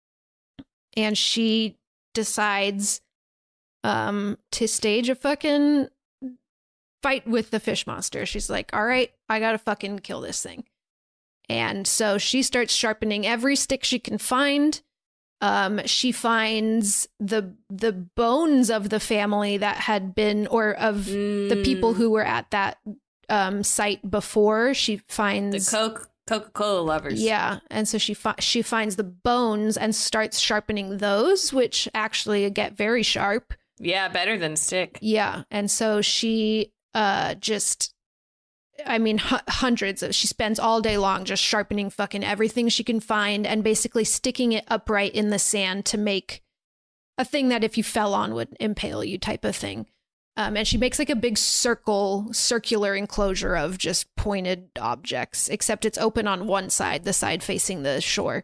And she decides um, to stage a fucking fight with the fish monster. She's like, all right, I gotta fucking kill this thing. And so she starts sharpening every stick she can find. Um, she finds the the bones of the family that had been, or of mm. the people who were at that um, site before. She finds... The Coke. Coca-Cola lovers. Yeah. And so she fi- she finds the bones and starts sharpening those, which actually get very sharp. Yeah, better than stick. Yeah. And so she uh, just, I mean, h- hundreds of, she spends all day long just sharpening fucking everything she can find and basically sticking it upright in the sand to make a thing that if you fell on would impale you type of thing. Um, and she makes like a big circle, circular enclosure of just pointed objects, except it's open on one side, the side facing the shore.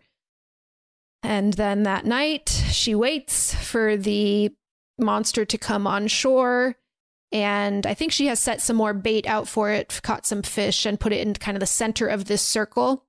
And then that night, she waits for the monster to come on shore. And I think she has set some more bait out for it, caught some fish, and put it in kind of the center of this circle.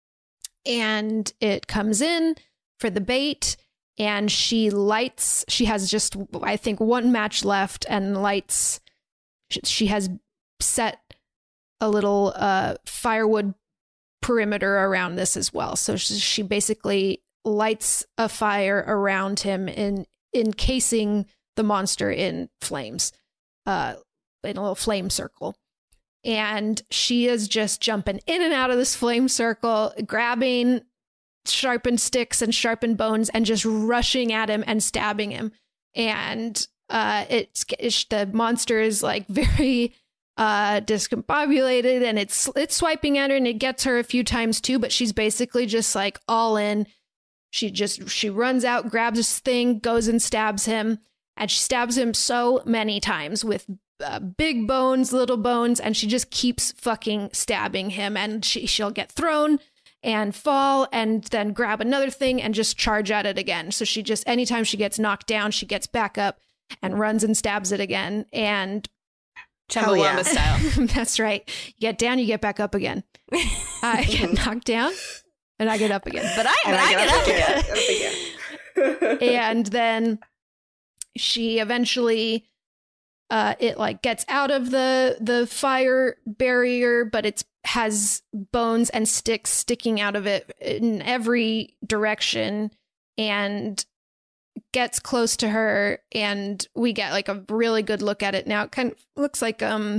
And it comes in for the bait. And she lights, she has just, I think, one match left and lights, she has set a little uh, firewood perimeter around this as well. So she basically lights a fire around him, in encasing the monster in flames, uh, in a little flame circle. And she is just jumping in and out of this flame circle, grabbing sharpened sticks and sharpened bones and just rushing at him and stabbing him. And uh, it's, it's the monster is like very uh, discombobulated, and it's it's swiping at her, and it gets her a few times too. But she's basically just like all in. She just she runs out, grabs this thing, goes and stabs him, and she stabs him so many times with uh, big bones, little bones, and she just keeps fucking stabbing him. And she she'll get thrown. and fall and then grab another thing and just charge at it again. So she just, anytime she gets knocked down, she gets back up and runs and stabs it again. And Chumbawamba yeah. style. that's right. You get down, you get back up again. I get knocked down and I get up again. But I, but I, I get, get up again. again. And then she eventually uh it like gets out of the the fire barrier, but it's has bones and sticks sticking out of it in every direction, and gets close to her, and we get like a really good look at it now. It kind of looks like um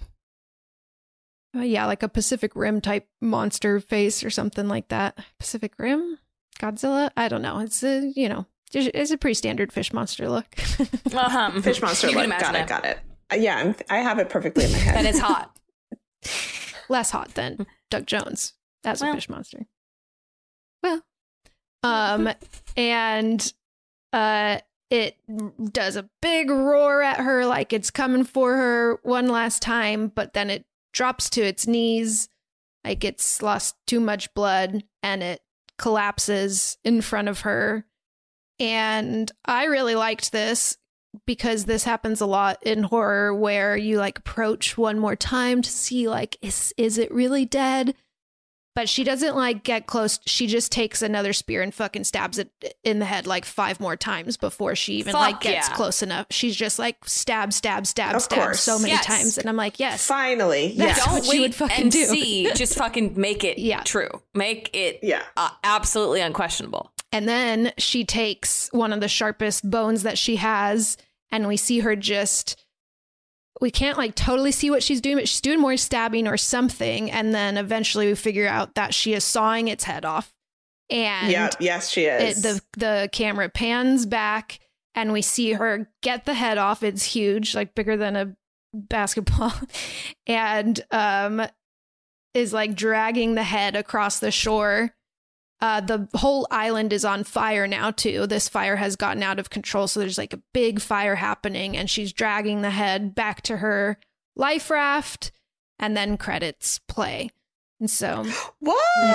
uh, yeah, like a Pacific Rim type monster face or something like that. Pacific Rim? Godzilla? I don't know. It's a, you know, it's a pretty standard fish monster look. uh-huh. Fish monster You look. can Got imagine it, got it. Uh, yeah, I'm, I have it perfectly in my head. And it's hot. Less hot than Doug Jones as Well. a fish monster. Well, um, and uh, it does a big roar at her like it's coming for her one last time, but then it drops to its knees, like it's lost too much blood, and it collapses in front of her. And I really liked this because this happens a lot in horror where you like approach one more time to see like, is is it really dead? But she doesn't like get close. She just takes another spear and fucking stabs it in the head like five more times before she even Fuck like gets yeah. close enough. She's just like stab, stab, stab, Of stab course. so many Yes. times. And I'm like, yes. Finally. That's Yeah. Don't what wait you would fucking and do. see. Just fucking make it Yeah. true. Make it Yeah. uh, absolutely unquestionable. And then she takes one of the sharpest bones that she has, and we see her just, we can't like totally see what she's doing, but she's doing more stabbing or something. And then eventually we figure out that she is sawing its head off. And Yeah. Yes, she it, is. the, the camera pans back and we see her get the head off. It's huge, like bigger than a basketball. And um, is like dragging the head across the shore. Uh, the whole island is on fire now, too. This fire has gotten out of control. So there's like a big fire happening, and she's dragging the head back to her life raft, and then credits play. And so, Whoa.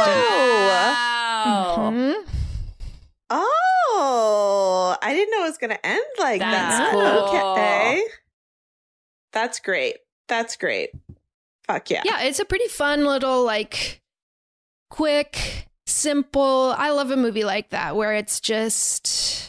Wow. mhm. Oh, I didn't know it was going to end like That's that. cool. Okay. That's great. That's great. Fuck yeah. Yeah, it's a pretty fun little, like, quick, simple. I love a movie like that where it's just,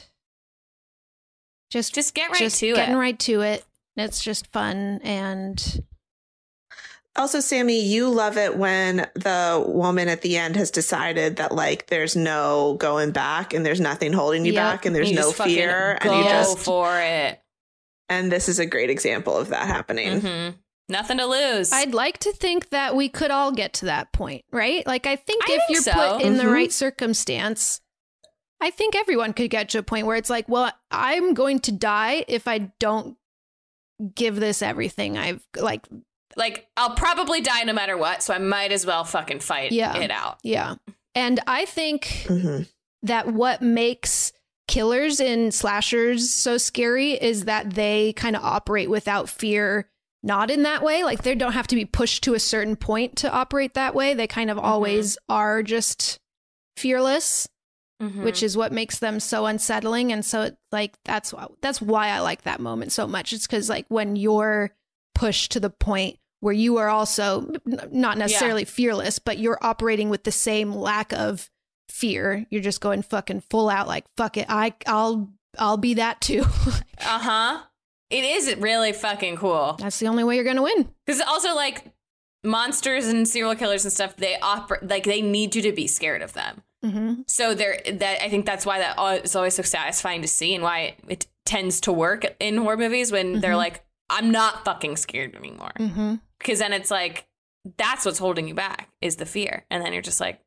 just, Just get right just to getting it. right to it. It's just fun. And Also, Sammy, you love it when the woman at the end has decided that like there's no going back and there's nothing holding you Yep. back and there's You no just fucking fear go and you just for it. and this is a great example of that happening. Mm-hmm. Nothing to lose. I'd like to think that we could all get to that point, right? Like, I think I if think you're so. put in the Mhm. right circumstance, I think everyone could get to a point where it's like, well, I'm going to die if I don't give this everything I've like. like, I'll probably die no matter what, so I might as well fucking fight Yeah. it out. Yeah. And I think Mm-hmm. that what makes killers in slashers so scary is that they kind of operate without fear, not in that way. Like, they don't have to be pushed to a certain point to operate that way. They kind of always are just fearless, Mhm. which is what makes them so unsettling. And so, it, like, that's why, that's why I like that moment so much. It's because, like, when you're pushed to the point where you are also n- not necessarily fearless, but you're operating with the same lack of fear. You're just going fucking full out, like, fuck it. I, I'll, I'll be that too. Uh-huh. It is really fucking cool. That's the only way you're going to win. Because also, like, monsters and serial killers and stuff, they operate, like, they need you to be scared of them. Mm-hmm. So there, that I think that's why that al- is always so satisfying to see, and why it, it tends to work in horror movies when they're like, I'm not fucking scared anymore. Mm-hmm. Because then it's like, that's what's holding you back, is the fear. And then you're just like,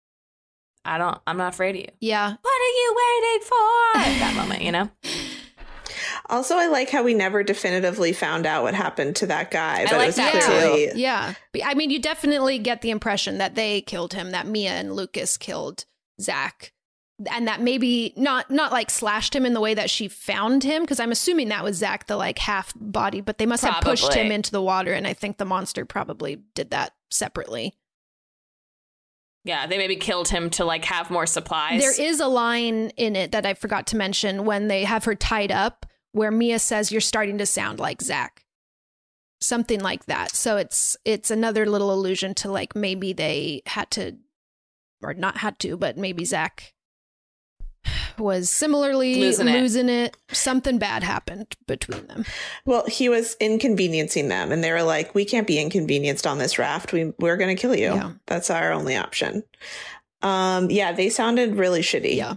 I don't, I'm not afraid of you. Yeah. What are you waiting for? At that moment, you know? Also, I like how we never definitively found out what happened to that guy. But like it was that, clearly, too. Yeah. But, I mean, you definitely get the impression that they killed him, that Mia and Lucas killed Zach. And that maybe not not like slashed him in the way that she found him, because I'm assuming that was Zach, the like half body, but they must have pushed Probably. him into the water. And I think the monster probably did that separately. Yeah, they maybe killed him to like have more supplies. There is a line in it that I forgot to mention when they have her tied up where Mia says, "You're starting to sound like Zach." Something like that. So it's it's another little allusion to like maybe they had to, or not had to, but maybe Zach was similarly losing it. losing it. Something bad happened between them. Well, he was inconveniencing them, and they were like, "We can't be inconvenienced on this raft. We we're going to kill you. Yeah. That's our only option." Um, yeah, they sounded really shitty. Yeah.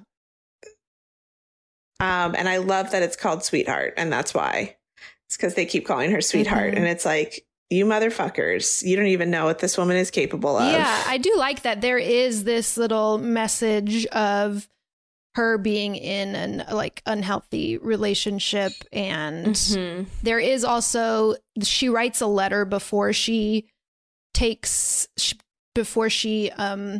Um, and I love that it's called Sweetheart, and that's why. It's because they keep calling her Sweetheart, Mhm. and it's like, you motherfuckers, you don't even know what this woman is capable of. Yeah, I do like that there is this little message of her being in an like unhealthy relationship, and Mhm. there is also, she writes a letter before she takes sh- before she um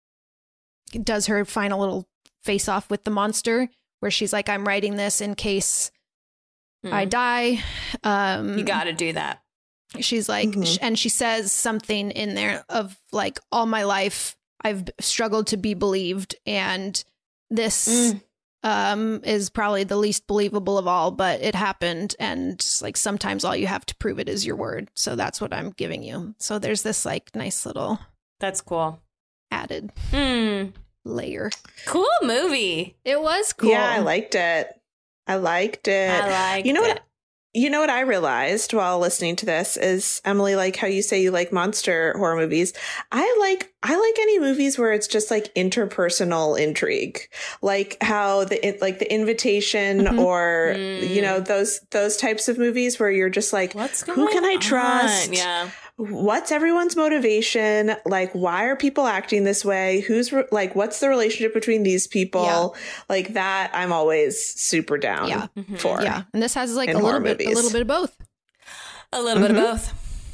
does her final little face off with the monster, where she's like, "I'm writing this in case Mm. I die." Um You got to do that. She's like, Mhm. sh- and she says something in there of like, "All my life I've struggled to be believed, and this Mm. um is probably the least believable of all, but it happened, and like sometimes all you have to prove it is your word, so that's what I'm giving you." So there's this like nice little That's cool. added Mm. layer. Cool movie. It was cool. Yeah, I liked it. I liked it. I like You know it. what? You know what I realized while listening to this is, Emily, like how you say you like monster horror movies. I like I like any movies where it's just like interpersonal intrigue, like how the like the Invitation, Mhm. or Mm. you know those those types of movies where you're just like, What's going who can I on? trust? Yeah. What's everyone's motivation? Like, why are people acting this way? Who's re- like, what's the relationship between these people? Yeah. Like that, I'm always super down Yeah. Mhm. for. Yeah, and this has like In a little horror bit, a movies. little bit of both. A little bit of both.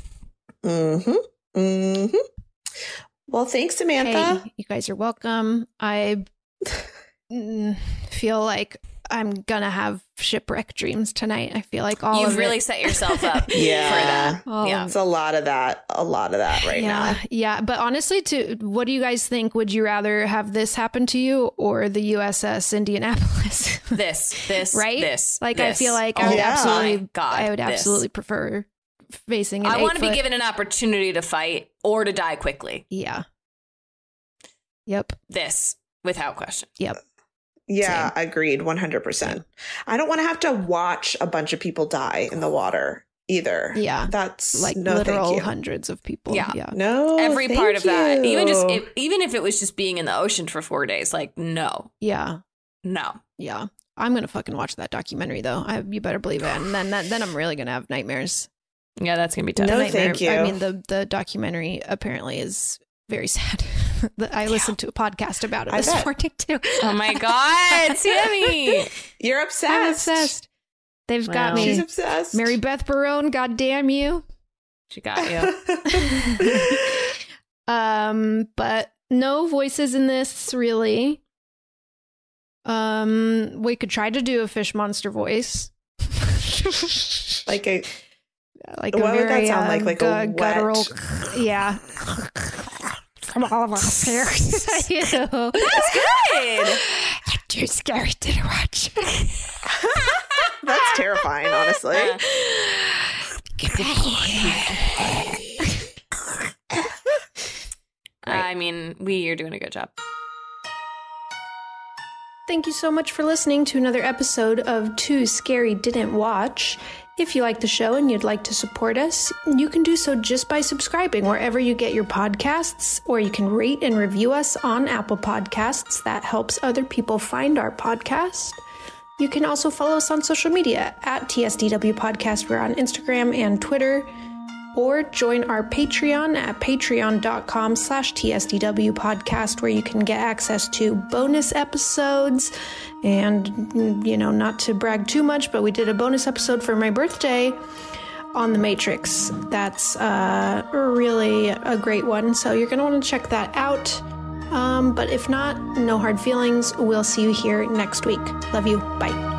Mm-hmm. Mm-hmm. Well, thanks, Samantha. Hey, you guys are welcome. I mm, feel like I'm gonna have shipwreck dreams tonight. I feel like all You've of really it, set yourself up Yeah. for that. all Yeah. of- It's a lot of that. A lot of that right yeah, now. yeah. But honestly, to what do you guys think? Would you rather have this happen to you or the U S S Indianapolis? This, this, Right? this. Like, I this. feel like I Oh would yeah. absolutely, my God, I would this. absolutely prefer facing. An I want to be eight-foot- given an opportunity to fight or to die quickly. Yeah. Yep. This, without question. Yep. Yeah, agreed. one hundred percent. I don't want to have to watch a bunch of people die in the water either. Yeah. That's Like no, thank literal you. hundreds of people. Yeah. Yeah. No, Every thank part of that, even just you. if, even if it was just being in the ocean for four days, like no, Yeah. no. Yeah. I'm gonna fucking watch that documentary though. I, you better believe it. And then that, then I'm really gonna have nightmares. Yeah, that's gonna be tough. No, Nightmare- thank you. I mean, the the documentary apparently is very sad. The- I listened to a podcast about it I this bet. morning too. Oh my God, Sammy. You're obsessed. I'm obsessed. They've got Wow. She's me. obsessed. Mary Beth Barone, god damn you. She got you. Um, but no voices in this really. Um, we could try to do a fish monster voice. like a Like What a would that very, sound uh, like? Like a gu- wet- guttural, yeah. From all of us here. Ew. That's good. Too scary to watch. that's terrifying, honestly. I mean, we you're doing a good job. Thank you so much for listening to another episode of Too Scary Didn't Watch. If you like the show and you'd like to support us, you can do so just by subscribing wherever you get your podcasts, or you can rate and review us on Apple Podcasts. That helps other people find our podcast. You can also follow us on social media at T S D W Podcast. We're on Instagram and Twitter. Or join our Patreon at patreon.com slash TSDW podcast, where you can get access to bonus episodes. And, you know, not to brag too much, but we did a bonus episode for my birthday on The Matrix. That's uh, really a great one. So you're going to want to check that out. Um, but if not, no hard feelings. We'll see you here next week. Love you. Bye.